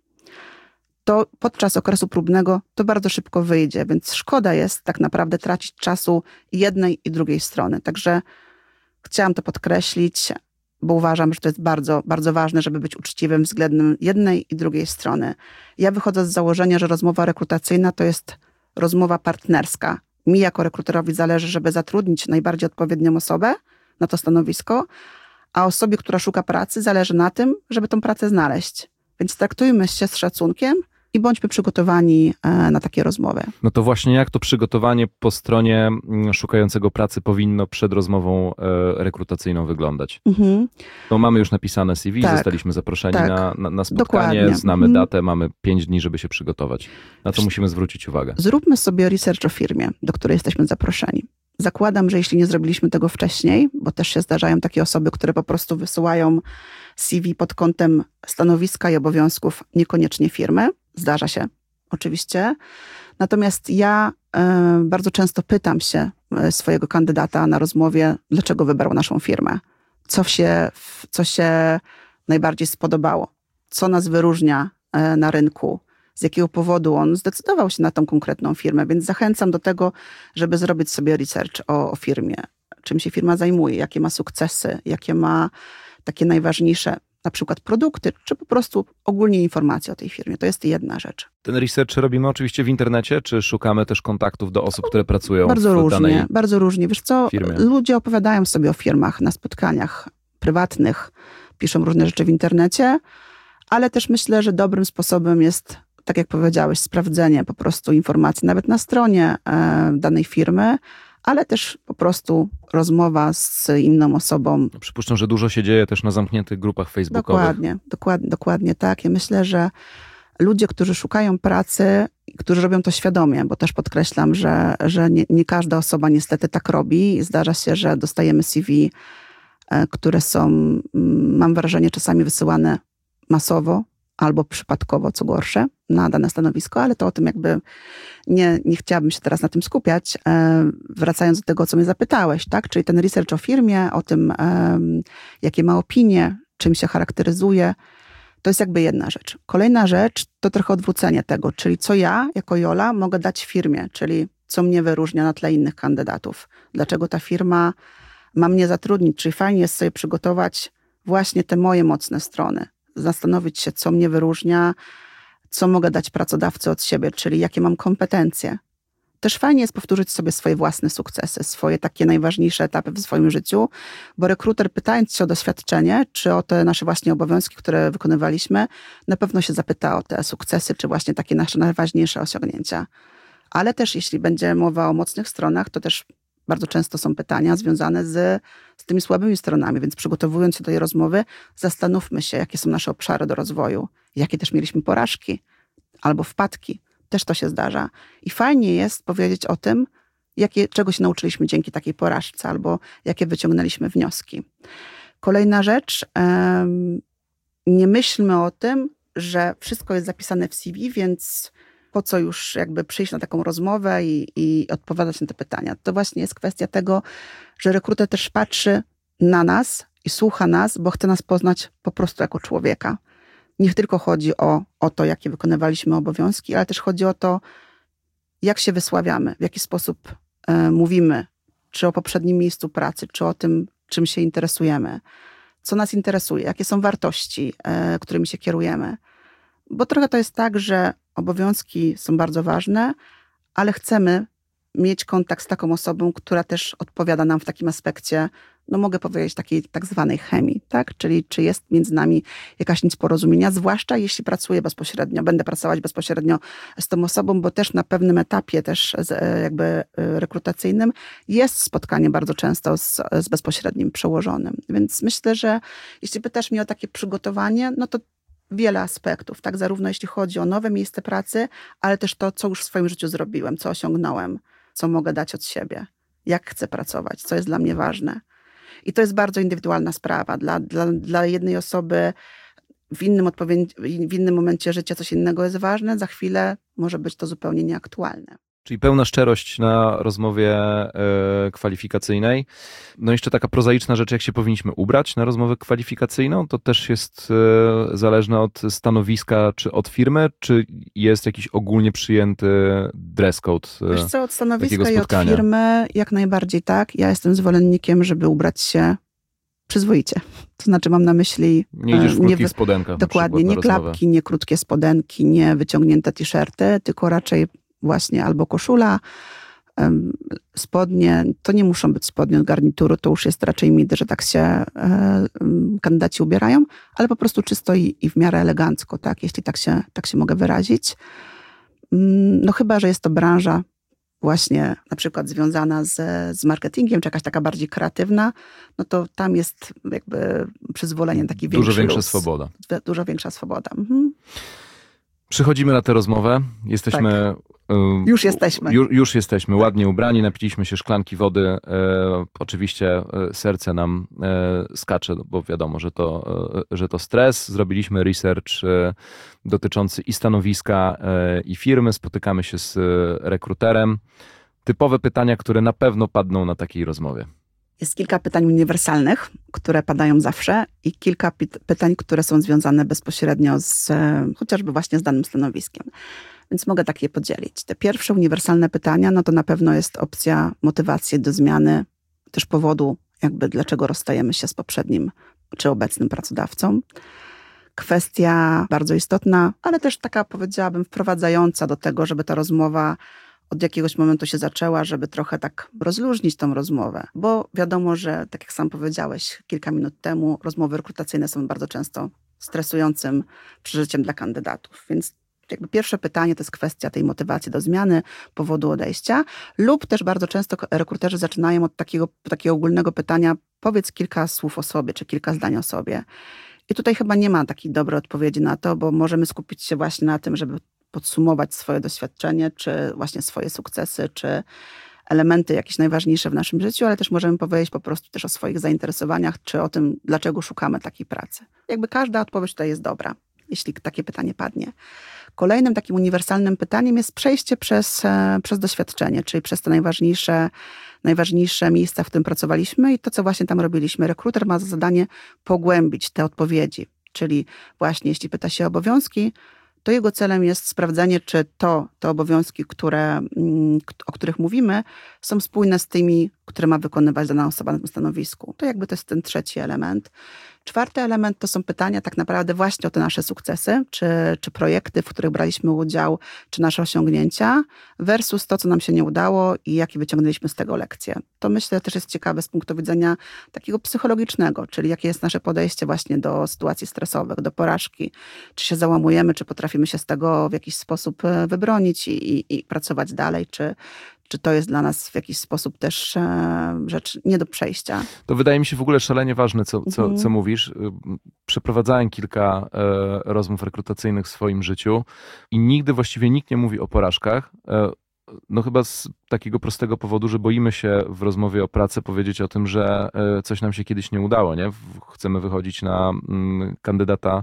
to podczas okresu próbnego to bardzo szybko wyjdzie. Więc szkoda jest tak naprawdę tracić czasu jednej i drugiej strony. Także chciałam to podkreślić, bo uważam, że to jest bardzo, bardzo ważne, żeby być uczciwym względem jednej i drugiej strony. Ja wychodzę z założenia, że rozmowa rekrutacyjna to jest rozmowa partnerska. Mi jako rekruterowi zależy, żeby zatrudnić najbardziej odpowiednią osobę na to stanowisko, a osobie, która szuka pracy, zależy na tym, żeby tą pracę znaleźć. Więc traktujmy się z szacunkiem i bądźmy przygotowani na takie rozmowy. No to właśnie jak to przygotowanie po stronie szukającego pracy powinno przed rozmową rekrutacyjną wyglądać? Mhm. No mamy już napisane C V, tak, zostaliśmy zaproszeni tak, na, na, na spotkanie, dokładnie. Znamy mhm. datę, mamy pięć dni, żeby się przygotować. Na co musimy zwrócić uwagę? Zróbmy sobie research o firmie, do której jesteśmy zaproszeni. Zakładam, że jeśli nie zrobiliśmy tego wcześniej, bo też się zdarzają takie osoby, które po prostu wysyłają C V pod kątem stanowiska i obowiązków, niekoniecznie firmy. Zdarza się, oczywiście. Natomiast ja y, bardzo często pytam się swojego kandydata na rozmowie, dlaczego wybrał naszą firmę. Co się, co się najbardziej spodobało. Co nas wyróżnia y, na rynku. Z jakiego powodu on zdecydował się na tą konkretną firmę. Więc zachęcam do tego, żeby zrobić sobie research o, o firmie. Czym się firma zajmuje, jakie ma sukcesy, jakie ma takie najważniejsze na przykład produkty, czy po prostu ogólnie informacje o tej firmie. To jest jedna rzecz. Ten research robimy oczywiście w internecie, czy szukamy też kontaktów do osób, które pracują bardzo w różnie, danej Bardzo różnie. Wiesz co, firmie? Ludzie opowiadają sobie o firmach na spotkaniach prywatnych, piszą różne rzeczy w internecie, ale też myślę, że dobrym sposobem jest, tak jak powiedziałeś, sprawdzenie po prostu informacji nawet na stronie e, danej firmy, ale też po prostu rozmowa z inną osobą. Przypuszczam, że dużo się dzieje też na zamkniętych grupach facebookowych. Dokładnie, dokładnie, dokładnie tak. Ja myślę, że ludzie, którzy szukają pracy, którzy robią to świadomie, bo też podkreślam, że, że nie, nie każda osoba niestety tak robi. Zdarza się, że dostajemy C V, które są, mam wrażenie, czasami wysyłane masowo albo przypadkowo, co gorsze, na dane stanowisko, ale to o tym jakby nie, nie chciałabym się teraz na tym skupiać. E, wracając do tego, o co mnie zapytałeś, tak? Czyli ten research o firmie, o tym, e, jakie ma opinie, czym się charakteryzuje, to jest jakby jedna rzecz. Kolejna rzecz to trochę odwrócenie tego, czyli co ja jako Jola mogę dać firmie, czyli co mnie wyróżnia na tle innych kandydatów. Dlaczego ta firma ma mnie zatrudnić, czyli fajnie jest sobie przygotować właśnie te moje mocne strony. Zastanowić się, co mnie wyróżnia, co mogę dać pracodawcy od siebie, czyli jakie mam kompetencje. Też fajnie jest powtórzyć sobie swoje własne sukcesy, swoje takie najważniejsze etapy w swoim życiu, bo rekruter, pytając się o doświadczenie, czy o te nasze właśnie obowiązki, które wykonywaliśmy, na pewno się zapyta o te sukcesy, czy właśnie takie nasze najważniejsze osiągnięcia. Ale też jeśli będzie mowa o mocnych stronach, to też bardzo często są pytania związane z, z tymi słabymi stronami, więc przygotowując się do tej rozmowy, zastanówmy się, jakie są nasze obszary do rozwoju, jakie też mieliśmy porażki albo wpadki. Też to się zdarza. I fajnie jest powiedzieć o tym, jakie, czego się nauczyliśmy dzięki takiej porażce albo jakie wyciągnęliśmy wnioski. Kolejna rzecz, um, nie myślmy o tym, że wszystko jest zapisane w C V, więc po co już jakby przyjść na taką rozmowę i, i odpowiadać na te pytania. To właśnie jest kwestia tego, że rekruter też patrzy na nas i słucha nas, bo chce nas poznać po prostu jako człowieka. Nie tylko chodzi o, o to, jakie wykonywaliśmy obowiązki, ale też chodzi o to, jak się wysławiamy, w jaki sposób e, mówimy, czy o poprzednim miejscu pracy, czy o tym, czym się interesujemy, co nas interesuje, jakie są wartości, e, którymi się kierujemy. Bo trochę to jest tak, że obowiązki są bardzo ważne, ale chcemy mieć kontakt z taką osobą, która też odpowiada nam w takim aspekcie, no mogę powiedzieć, takiej tak zwanej chemii, tak? Czyli czy jest między nami jakaś nic porozumienia, zwłaszcza jeśli pracuję bezpośrednio, będę pracować bezpośrednio z tą osobą, bo też na pewnym etapie też jakby rekrutacyjnym jest spotkanie bardzo często z, z bezpośrednim przełożonym. Więc myślę, że jeśli pytasz mnie o takie przygotowanie, no to wiele aspektów, tak? Zarówno jeśli chodzi o nowe miejsce pracy, ale też to, co już w swoim życiu zrobiłem, co osiągnąłem, co mogę dać od siebie, jak chcę pracować, co jest dla mnie ważne. I to jest bardzo indywidualna sprawa. Dla, dla, dla jednej osoby w innym, odpowiedzi, w innym momencie życia coś innego jest ważne, za chwilę może być to zupełnie nieaktualne. Czyli pełna szczerość na rozmowie e, kwalifikacyjnej. No jeszcze taka prozaiczna rzecz, jak się powinniśmy ubrać na rozmowę kwalifikacyjną, to też jest e, zależne od stanowiska czy od firmy, czy jest jakiś ogólnie przyjęty dress code e, Wiesz co, od stanowiska i od firmy jak najbardziej tak. Ja jestem zwolennikiem, żeby ubrać się przyzwoicie. To znaczy mam na myśli... Nie idziesz w krótkich nie, spodenkach. Dokładnie, nie klapki, nie krótkie spodenki, nie wyciągnięte t-shirty, tylko raczej właśnie albo koszula, spodnie. To nie muszą być spodnie od garnituru, to już jest raczej mit, że tak się kandydaci ubierają, ale po prostu czysto i, i w miarę elegancko, tak, jeśli tak się, tak się mogę wyrazić. No chyba, że jest to branża właśnie na przykład związana z, z marketingiem, czy jakaś taka bardziej kreatywna, no to tam jest jakby przyzwolenie taki większy Dużo większa luz. swoboda. Dużo większa swoboda. Mhm. Przychodzimy na tę rozmowę. Jesteśmy... Tak. Już jesteśmy. Już, już jesteśmy ładnie ubrani, napiliśmy się szklanki wody. E, oczywiście e, serce nam e, skacze, bo wiadomo, że to, e, że to stres. Zrobiliśmy research e, dotyczący i stanowiska, e, i firmy. Spotykamy się z e, rekruterem. Typowe pytania, które na pewno padną na takiej rozmowie. Jest kilka pytań uniwersalnych, które padają zawsze i kilka py- pytań, które są związane bezpośrednio z e, chociażby właśnie z danym stanowiskiem. Więc mogę tak je podzielić. Te pierwsze uniwersalne pytania, no to na pewno jest opcja motywacji do zmiany, też powodu jakby dlaczego rozstajemy się z poprzednim czy obecnym pracodawcą. Kwestia bardzo istotna, ale też taka powiedziałabym wprowadzająca do tego, żeby ta rozmowa od jakiegoś momentu się zaczęła, żeby trochę tak rozluźnić tą rozmowę. Bo wiadomo, że tak jak sam powiedziałeś kilka minut temu, rozmowy rekrutacyjne są bardzo często stresującym przeżyciem dla kandydatów. Więc jakby pierwsze pytanie to jest kwestia tej motywacji do zmiany, powodu odejścia, lub też bardzo często rekruterzy zaczynają od takiego, takiego ogólnego pytania, powiedz kilka słów o sobie, czy kilka zdań o sobie. I tutaj chyba nie ma takiej dobrej odpowiedzi na to, bo możemy skupić się właśnie na tym, żeby podsumować swoje doświadczenie, czy właśnie swoje sukcesy, czy elementy jakieś najważniejsze w naszym życiu, ale też możemy powiedzieć po prostu też o swoich zainteresowaniach, czy o tym, dlaczego szukamy takiej pracy. Jakby każda odpowiedź tutaj jest dobra, jeśli takie pytanie padnie. Kolejnym takim uniwersalnym pytaniem jest przejście przez, przez doświadczenie, czyli przez te najważniejsze, najważniejsze miejsca, w którym pracowaliśmy i to, co właśnie tam robiliśmy. Rekruter ma za zadanie pogłębić te odpowiedzi, czyli właśnie jeśli pyta się o obowiązki, to jego celem jest sprawdzenie, czy to, te obowiązki, które, o których mówimy, są spójne z tymi, które ma wykonywać dana osoba na tym stanowisku. To jakby to jest ten trzeci element. Czwarty element to są pytania tak naprawdę właśnie o te nasze sukcesy, czy, czy projekty, w których braliśmy udział, czy nasze osiągnięcia, versus to, co nam się nie udało i jakie wyciągnęliśmy z tego lekcje. To myślę też jest ciekawe z punktu widzenia takiego psychologicznego, czyli jakie jest nasze podejście właśnie do sytuacji stresowych, do porażki, czy się załamujemy, czy potrafimy się z tego w jakiś sposób wybronić i, i, i pracować dalej, czy Czy to jest dla nas w jakiś sposób też e, rzecz nie do przejścia? To wydaje mi się w ogóle szalenie ważne, co, co, Mhm. co mówisz. Przeprowadzałem kilka e, rozmów rekrutacyjnych w swoim życiu i nigdy właściwie nikt nie mówi o porażkach. E, no chyba z takiego prostego powodu, że boimy się w rozmowie o pracy powiedzieć o tym, że e, coś nam się kiedyś nie udało, nie? Chcemy wychodzić na mm, kandydata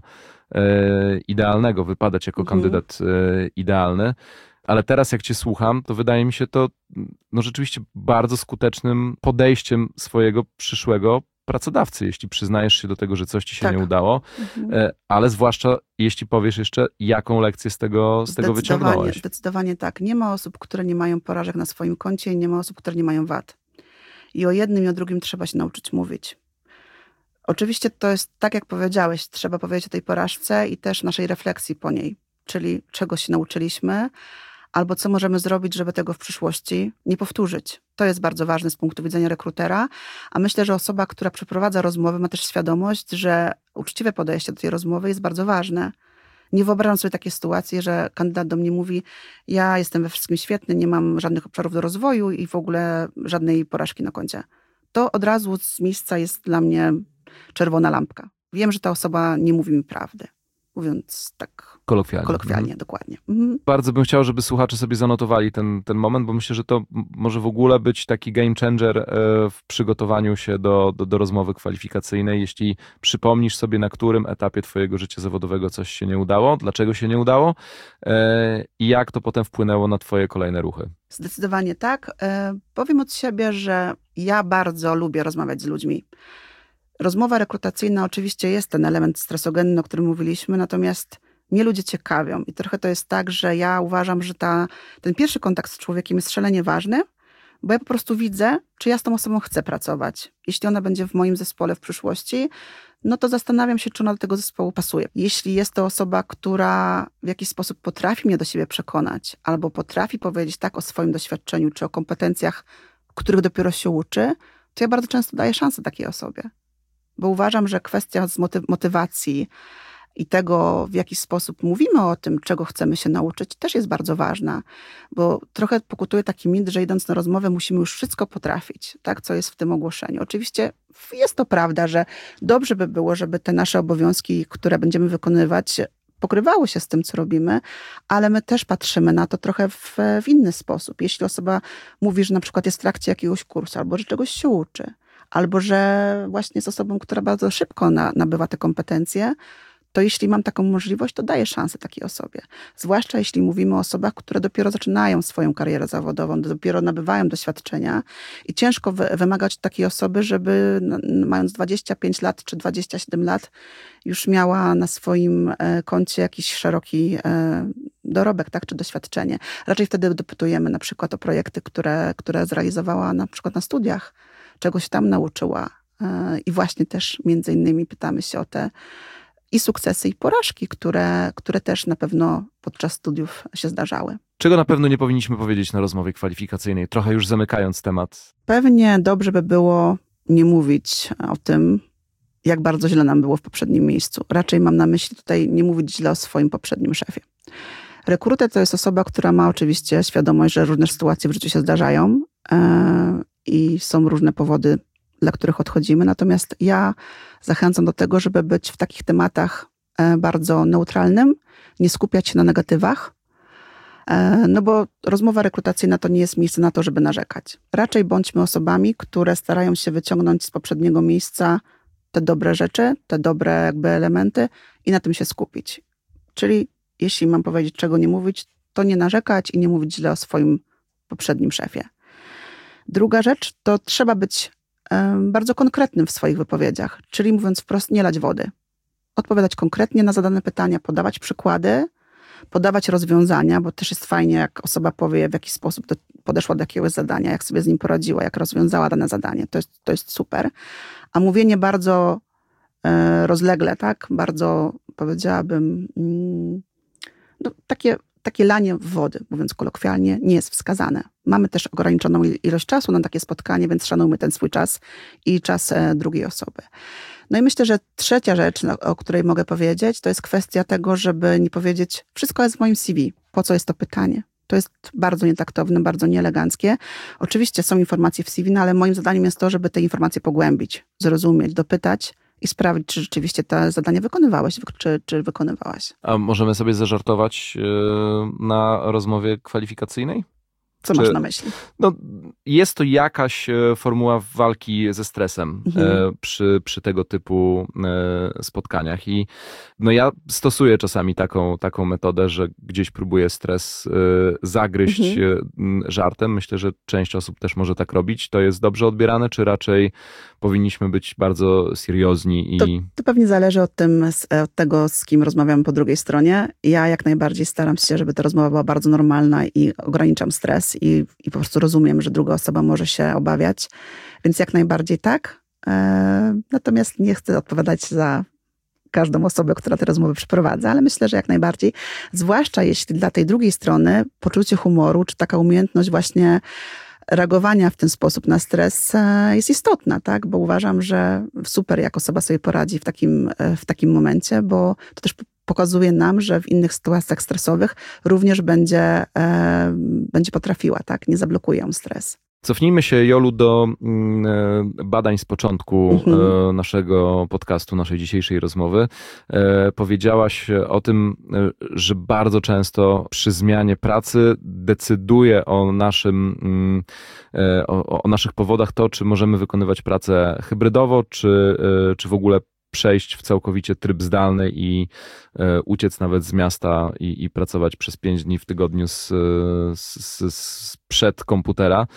e, idealnego, wypadać jako Mhm. kandydat e, idealny. Ale teraz jak cię słucham, to wydaje mi się to no rzeczywiście bardzo skutecznym podejściem swojego przyszłego pracodawcy, jeśli przyznajesz się do tego, że coś ci się Tak. nie udało, Mhm. ale zwłaszcza jeśli powiesz jeszcze, jaką lekcję z tego, z tego Zdecydowanie, wyciągnąłeś. zdecydowanie tak. Nie ma osób, które nie mają porażek na swoim koncie i nie ma osób, które nie mają wad. I o jednym i o drugim trzeba się nauczyć mówić. Oczywiście to jest tak, jak powiedziałeś, trzeba powiedzieć o tej porażce i też naszej refleksji po niej, czyli czego się nauczyliśmy, albo co możemy zrobić, żeby tego w przyszłości nie powtórzyć. To jest bardzo ważne z punktu widzenia rekrutera, a myślę, że osoba, która przeprowadza rozmowę, ma też świadomość, że uczciwe podejście do tej rozmowy jest bardzo ważne. Nie wyobrażam sobie takiej sytuacji, że kandydat do mnie mówi, ja jestem we wszystkim świetny, nie mam żadnych obszarów do rozwoju i w ogóle żadnej porażki na koncie. To od razu z miejsca jest dla mnie czerwona lampka. Wiem, że ta osoba nie mówi mi prawdy. Mówiąc tak Kolokwialnie. kolokwialnie, Mhm. dokładnie. Mhm. Bardzo bym chciał, żeby słuchacze sobie zanotowali ten, ten moment, bo myślę, że to może w ogóle być taki game changer w przygotowaniu się do, do, do rozmowy kwalifikacyjnej. Jeśli przypomnisz sobie, na którym etapie twojego życia zawodowego coś się nie udało, dlaczego się nie udało i jak to potem wpłynęło na twoje kolejne ruchy. Zdecydowanie tak. Powiem od siebie, że ja bardzo lubię rozmawiać z ludźmi. Rozmowa rekrutacyjna oczywiście jest ten element stresogenny, o którym mówiliśmy, natomiast mnie ludzie ciekawią i trochę to jest tak, że ja uważam, że ta, ten pierwszy kontakt z człowiekiem jest szalenie ważny, bo ja po prostu widzę, czy ja z tą osobą chcę pracować. Jeśli ona będzie w moim zespole w przyszłości, no to zastanawiam się, czy ona do tego zespołu pasuje. Jeśli jest to osoba, która w jakiś sposób potrafi mnie do siebie przekonać, albo potrafi powiedzieć tak o swoim doświadczeniu, czy o kompetencjach, których dopiero się uczy, to ja bardzo często daję szansę takiej osobie. Bo uważam, że kwestia motywacji i tego, w jaki sposób mówimy o tym, czego chcemy się nauczyć, też jest bardzo ważna. Bo trochę pokutuje taki mit, że idąc na rozmowę musimy już wszystko potrafić, tak, co jest w tym ogłoszeniu. Oczywiście jest to prawda, że dobrze by było, żeby te nasze obowiązki, które będziemy wykonywać, pokrywały się z tym, co robimy, ale my też patrzymy na to trochę w, w inny sposób. Jeśli osoba mówi, że na przykład jest w trakcie jakiegoś kursu, albo że czegoś się uczy, albo że właśnie jest osobą, która bardzo szybko na, nabywa te kompetencje, to jeśli mam taką możliwość, to daję szansę takiej osobie. Zwłaszcza jeśli mówimy o osobach, które dopiero zaczynają swoją karierę zawodową, dopiero nabywają doświadczenia i ciężko wy, wymagać od takiej osoby, żeby mając dwadzieścia pięć lat czy dwadzieścia siedem lat już miała na swoim koncie jakiś szeroki dorobek, tak, czy doświadczenie. Raczej wtedy dopytujemy na przykład o projekty, które, które zrealizowała na przykład na studiach, czego się tam nauczyła. I właśnie też między innymi pytamy się o te i sukcesy, i porażki, które, które też na pewno podczas studiów się zdarzały. Czego na pewno nie powinniśmy powiedzieć na rozmowie kwalifikacyjnej, trochę już zamykając temat? Pewnie dobrze by było nie mówić o tym, jak bardzo źle nam było w poprzednim miejscu. Raczej mam na myśli tutaj nie mówić źle o swoim poprzednim szefie. Rekruter to jest osoba, która ma oczywiście świadomość, że różne sytuacje w życiu się zdarzają yy, i są różne powody, dla których odchodzimy. Natomiast ja zachęcam do tego, żeby być w takich tematach bardzo neutralnym, nie skupiać się na negatywach No bo rozmowa rekrutacyjna to nie jest miejsce na to, żeby narzekać. Raczej bądźmy osobami, które starają się wyciągnąć z poprzedniego miejsca te dobre rzeczy, te dobre jakby elementy i na tym się skupić. Czyli jeśli mam powiedzieć, czego nie mówić, to nie narzekać i nie mówić źle o swoim poprzednim szefie. Druga rzecz, to trzeba być um, bardzo konkretnym w swoich wypowiedziach, czyli mówiąc wprost, nie lać wody. Odpowiadać konkretnie na zadane pytania, podawać przykłady, podawać rozwiązania, bo też jest fajnie, jak osoba powie, w jaki sposób do, podeszła do jakiegoś zadania, jak sobie z nim poradziła, jak rozwiązała dane zadanie. To jest, to jest super. A mówienie bardzo e, rozlegle, tak? Bardzo, powiedziałabym, mm, no, takie, takie lanie wody, mówiąc kolokwialnie, nie jest wskazane. Mamy też ograniczoną ilość czasu na takie spotkanie, więc szanujmy ten swój czas i czas e, drugiej osoby. No i myślę, że trzecia rzecz, o której mogę powiedzieć, to jest kwestia tego, żeby nie powiedzieć, wszystko jest w moim C V. Po co jest to pytanie? To jest bardzo nietaktowne, bardzo nieeleganckie. Oczywiście są informacje w C V, no ale moim zadaniem jest to, żeby te informacje pogłębić, zrozumieć, dopytać i sprawdzić, czy rzeczywiście to zadanie wykonywałeś, czy, czy wykonywałaś. A możemy sobie zażartować yy, na rozmowie kwalifikacyjnej? Co Czy, masz na myśli? No, jest to jakaś formuła walki ze stresem mhm. e, przy, przy tego typu e, spotkaniach. I no, ja stosuję czasami taką, taką metodę, że gdzieś próbuję stres e, zagryźć mhm. e, żartem. Myślę, że część osób też może tak robić. To jest dobrze odbierane, czy raczej powinniśmy być bardzo seriozni? I... To, to pewnie zależy od, tym, od tego, z kim rozmawiamy po drugiej stronie. Ja jak najbardziej staram się, żeby ta rozmowa była bardzo normalna i ograniczam stres i, i po prostu rozumiem, że druga osoba może się obawiać. Więc jak najbardziej tak. E, natomiast nie chcę odpowiadać za każdą osobę, która te rozmowy przeprowadza, ale myślę, że jak najbardziej. Zwłaszcza jeśli dla tej drugiej strony poczucie humoru, czy taka umiejętność właśnie reagowania w ten sposób na stres jest istotna, tak? Bo uważam, że super, jak osoba sobie poradzi w takim, w takim momencie, bo to też pokazuje nam, że w innych sytuacjach stresowych również będzie, e, będzie potrafiła, tak? Nie zablokuje ją stres. Cofnijmy się, Jolu, do badań z początku mhm. naszego podcastu, naszej dzisiejszej rozmowy. Powiedziałaś o tym, że bardzo często przy zmianie pracy decyduje o, naszym, o, o naszych powodach to, czy możemy wykonywać pracę hybrydowo, czy, czy w ogóle przejść w całkowicie tryb zdalny i e, uciec nawet z miasta i, i pracować przez pięć dni w tygodniu z, z, z przed komputera.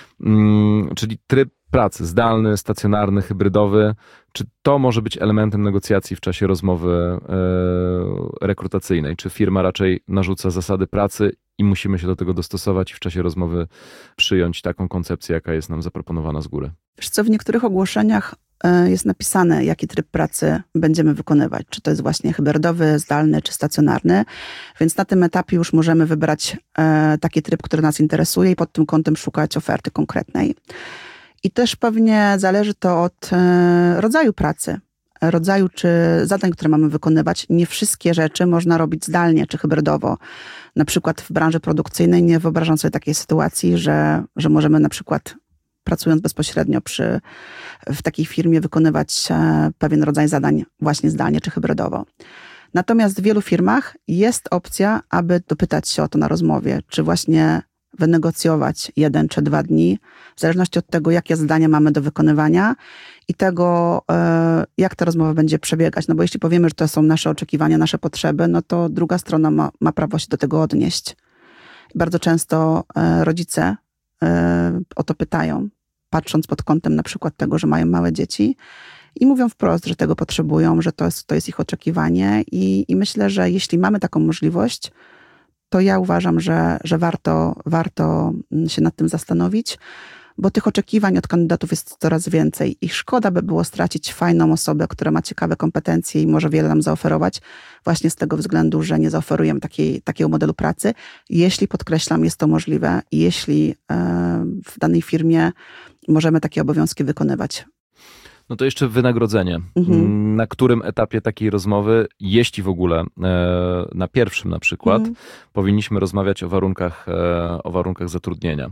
Mm, czyli tryb pracy zdalny, stacjonarny, hybrydowy. Czy to może być elementem negocjacji w czasie rozmowy e, rekrutacyjnej? Czy firma raczej narzuca zasady pracy i musimy się do tego dostosować i w czasie rozmowy przyjąć taką koncepcję, jaka jest nam zaproponowana z góry? Wiesz co, w niektórych ogłoszeniach jest napisane, jaki tryb pracy będziemy wykonywać. Czy to jest właśnie hybrydowy, zdalny, czy stacjonarny. Więc na tym etapie już możemy wybrać taki tryb, który nas interesuje i pod tym kątem szukać oferty konkretnej. I też pewnie zależy to od rodzaju pracy, rodzaju czy zadań, które mamy wykonywać. Nie wszystkie rzeczy można robić zdalnie czy hybrydowo. Na przykład w branży produkcyjnej nie wyobrażam sobie takiej sytuacji, że, że możemy na przykład pracując bezpośrednio przy, w takiej firmie wykonywać pewien rodzaj zadań właśnie zdalnie czy hybrydowo. Natomiast w wielu firmach jest opcja, aby dopytać się o to na rozmowie, czy właśnie wynegocjować jeden czy dwa dni, w zależności od tego, jakie zadania mamy do wykonywania i tego, jak ta rozmowa będzie przebiegać. No bo jeśli powiemy, że to są nasze oczekiwania, nasze potrzeby, no to druga strona ma, ma prawo się do tego odnieść. Bardzo często rodzice o to pytają, patrząc pod kątem na przykład tego, że mają małe dzieci i mówią wprost, że tego potrzebują, że to jest, to jest ich oczekiwanie i, i myślę, że jeśli mamy taką możliwość, to ja uważam, że, że warto, warto się nad tym zastanowić, bo tych oczekiwań od kandydatów jest coraz więcej i szkoda by było stracić fajną osobę, która ma ciekawe kompetencje i może wiele nam zaoferować, właśnie z tego względu, że nie zaoferujemy takiej, takiego modelu pracy. Jeśli, podkreślam, jest to możliwe i jeśli w danej firmie możemy takie obowiązki wykonywać. No to jeszcze wynagrodzenie. Mhm. Na którym etapie takiej rozmowy, jeśli w ogóle, na pierwszym na przykład, mhm. powinniśmy rozmawiać o warunkach, o warunkach zatrudnienia.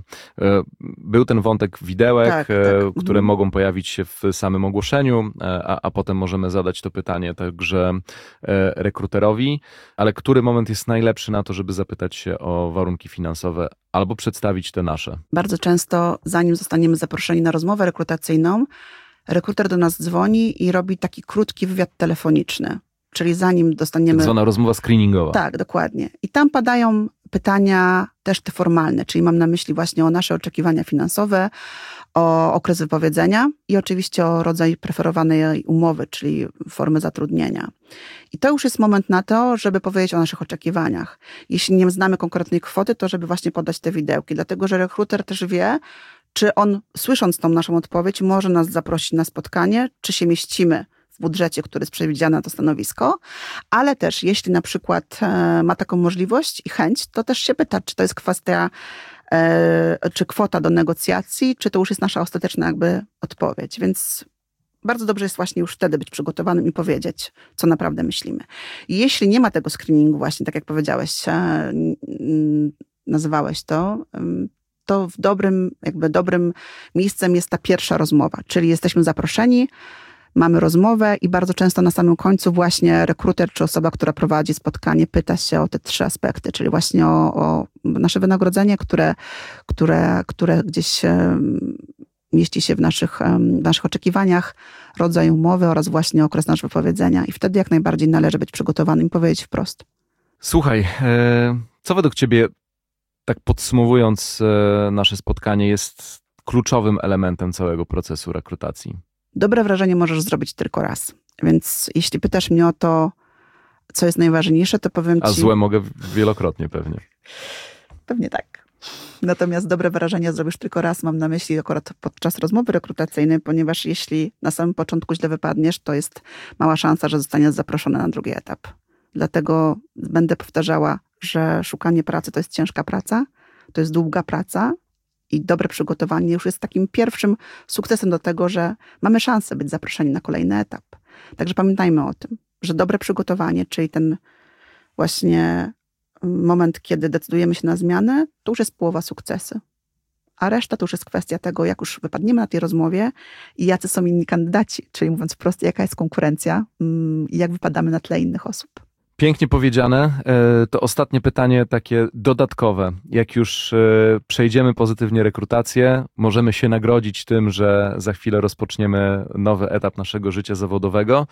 Był ten wątek widełek, tak, tak. które mhm. mogą pojawić się w samym ogłoszeniu, a, a potem możemy zadać to pytanie także rekruterowi, ale który moment jest najlepszy na to, żeby zapytać się o warunki finansowe albo przedstawić te nasze? Bardzo często, zanim zostaniemy zaproszeni na rozmowę rekrutacyjną, rekruter do nas dzwoni i robi taki krótki wywiad telefoniczny, czyli zanim dostaniemy... Tak zwana rozmowa screeningowa. Tak, dokładnie. I tam padają pytania też te formalne, czyli mam na myśli właśnie o nasze oczekiwania finansowe, o okres wypowiedzenia i oczywiście o rodzaj preferowanej umowy, czyli formy zatrudnienia. I to już jest moment na to, żeby powiedzieć o naszych oczekiwaniach. Jeśli nie znamy konkretnej kwoty, to żeby właśnie podać te widełki, dlatego że rekruter też wie, czy on, słysząc tą naszą odpowiedź, może nas zaprosić na spotkanie, czy się mieścimy w budżecie, który jest przewidziany na to stanowisko, ale też jeśli na przykład e, ma taką możliwość i chęć, to też się pyta, czy to jest kwestia, e, czy kwota do negocjacji, czy to już jest nasza ostateczna jakby odpowiedź. Więc bardzo dobrze jest właśnie już wtedy być przygotowanym i powiedzieć, co naprawdę myślimy. I jeśli nie ma tego screeningu właśnie, tak jak powiedziałeś, e, nazywałeś to, to w dobrym, jakby dobrym miejscem jest ta pierwsza rozmowa, czyli jesteśmy zaproszeni, mamy rozmowę i bardzo często na samym końcu właśnie rekruter czy osoba, która prowadzi spotkanie, pyta się o te trzy aspekty, czyli właśnie o, o nasze wynagrodzenie, które, które, które gdzieś mieści się w naszych, w naszych oczekiwaniach, rodzaj umowy oraz właśnie okres naszego wypowiedzenia i wtedy jak najbardziej należy być przygotowanym i powiedzieć wprost. Słuchaj, co według ciebie, tak podsumowując nasze spotkanie, jest kluczowym elementem całego procesu rekrutacji? Dobre wrażenie możesz zrobić tylko raz. Więc jeśli pytasz mnie o to, co jest najważniejsze, to powiem ci... A złe mogę wielokrotnie pewnie. Pewnie tak. Natomiast dobre wrażenie zrobisz tylko raz, mam na myśli akurat podczas rozmowy rekrutacyjnej, ponieważ jeśli na samym początku źle wypadniesz, to jest mała szansa, że zostaniesz zaproszony na drugi etap. Dlatego będę powtarzała, że szukanie pracy to jest ciężka praca, to jest długa praca i dobre przygotowanie już jest takim pierwszym sukcesem do tego, że mamy szansę być zaproszeni na kolejny etap. Także pamiętajmy o tym, że dobre przygotowanie, czyli ten właśnie moment, kiedy decydujemy się na zmianę, to już jest połowa sukcesu. A reszta to już jest kwestia tego, jak już wypadniemy na tej rozmowie i jacy są inni kandydaci, czyli mówiąc wprost, jaka jest konkurencja i jak wypadamy na tle innych osób. Pięknie powiedziane. To ostatnie pytanie takie dodatkowe. Jak już przejdziemy pozytywnie rekrutację, możemy się nagrodzić tym, że za chwilę rozpoczniemy nowy etap naszego życia zawodowego.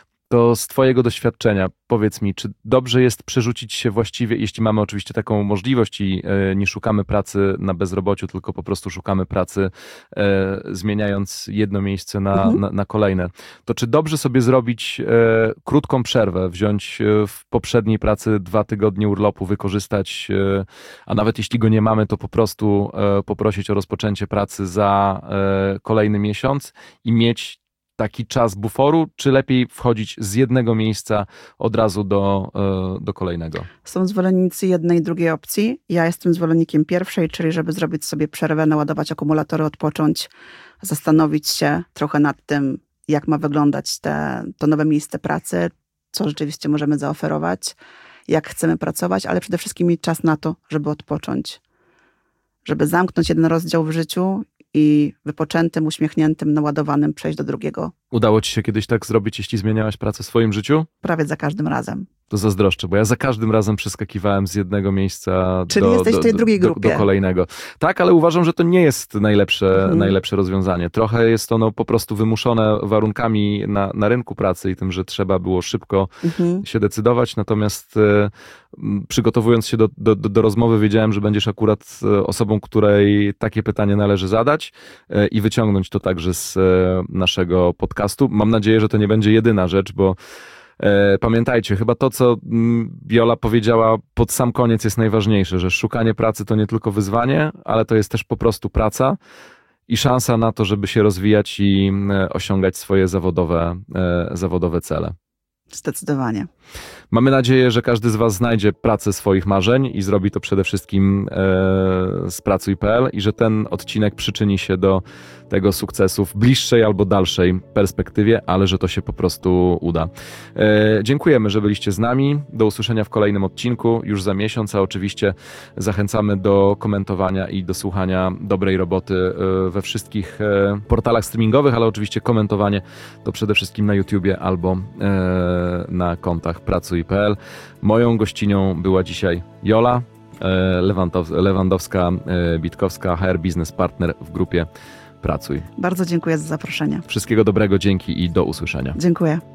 To z twojego doświadczenia powiedz mi, czy dobrze jest przerzucić się właściwie, jeśli mamy oczywiście taką możliwość i nie szukamy pracy na bezrobociu, tylko po prostu szukamy pracy e, zmieniając jedno miejsce na, mhm. na, na kolejne, to czy dobrze sobie zrobić e, krótką przerwę, wziąć w poprzedniej pracy dwa tygodnie urlopu, wykorzystać, e, a nawet jeśli go nie mamy, to po prostu e, poprosić o rozpoczęcie pracy za e, kolejny miesiąc i mieć taki czas buforu, czy lepiej wchodzić z jednego miejsca od razu do, do kolejnego? Są zwolennicy jednej i drugiej opcji. Ja jestem zwolennikiem pierwszej, czyli żeby zrobić sobie przerwę, naładować akumulatory, odpocząć, zastanowić się trochę nad tym, jak ma wyglądać te, to nowe miejsce pracy, co rzeczywiście możemy zaoferować, jak chcemy pracować, ale przede wszystkim mieć czas na to, żeby odpocząć. Żeby zamknąć jeden rozdział w życiu i wypoczętym, uśmiechniętym, naładowanym przejść do drugiego. Udało ci się kiedyś tak zrobić, jeśli zmieniałaś pracę w swoim życiu? Prawie za każdym razem. To zazdroszczę, bo ja za każdym razem przeskakiwałem z jednego miejsca Czyli do, jesteś do, w tej drugiej do, grupie. do kolejnego. Tak, ale uważam, że to nie jest najlepsze, mhm. najlepsze rozwiązanie. Trochę jest ono po prostu wymuszone warunkami na, na rynku pracy i tym, że trzeba było szybko mhm. się decydować. Natomiast e, przygotowując się do, do, do rozmowy, wiedziałem, że będziesz akurat osobą, której takie pytanie należy zadać e, i wyciągnąć to także z e, naszego podcastu. Mam nadzieję, że to nie będzie jedyna rzecz, bo pamiętajcie, chyba to, co Viola powiedziała pod sam koniec jest najważniejsze, że szukanie pracy to nie tylko wyzwanie, ale to jest też po prostu praca i szansa na to, żeby się rozwijać i osiągać swoje zawodowe, zawodowe cele. Zdecydowanie. Mamy nadzieję, że każdy z Was znajdzie pracę swoich marzeń i zrobi to przede wszystkim e, z pracuj kropka p l i że ten odcinek przyczyni się do tego sukcesu w bliższej albo dalszej perspektywie, ale że to się po prostu uda. E, dziękujemy, że byliście z nami. Do usłyszenia w kolejnym odcinku już za miesiąc, a oczywiście zachęcamy do komentowania i do słuchania dobrej roboty e, we wszystkich e, portalach streamingowych, ale oczywiście komentowanie to przede wszystkim na YouTubie albo e, na kontach pracuj kropka p l. Moją gościnią była dzisiaj Jola Lewandowska-Bitkowska, H R Business Partner w grupie Pracuj. Bardzo dziękuję za zaproszenie. Wszystkiego dobrego, dzięki i do usłyszenia. Dziękuję.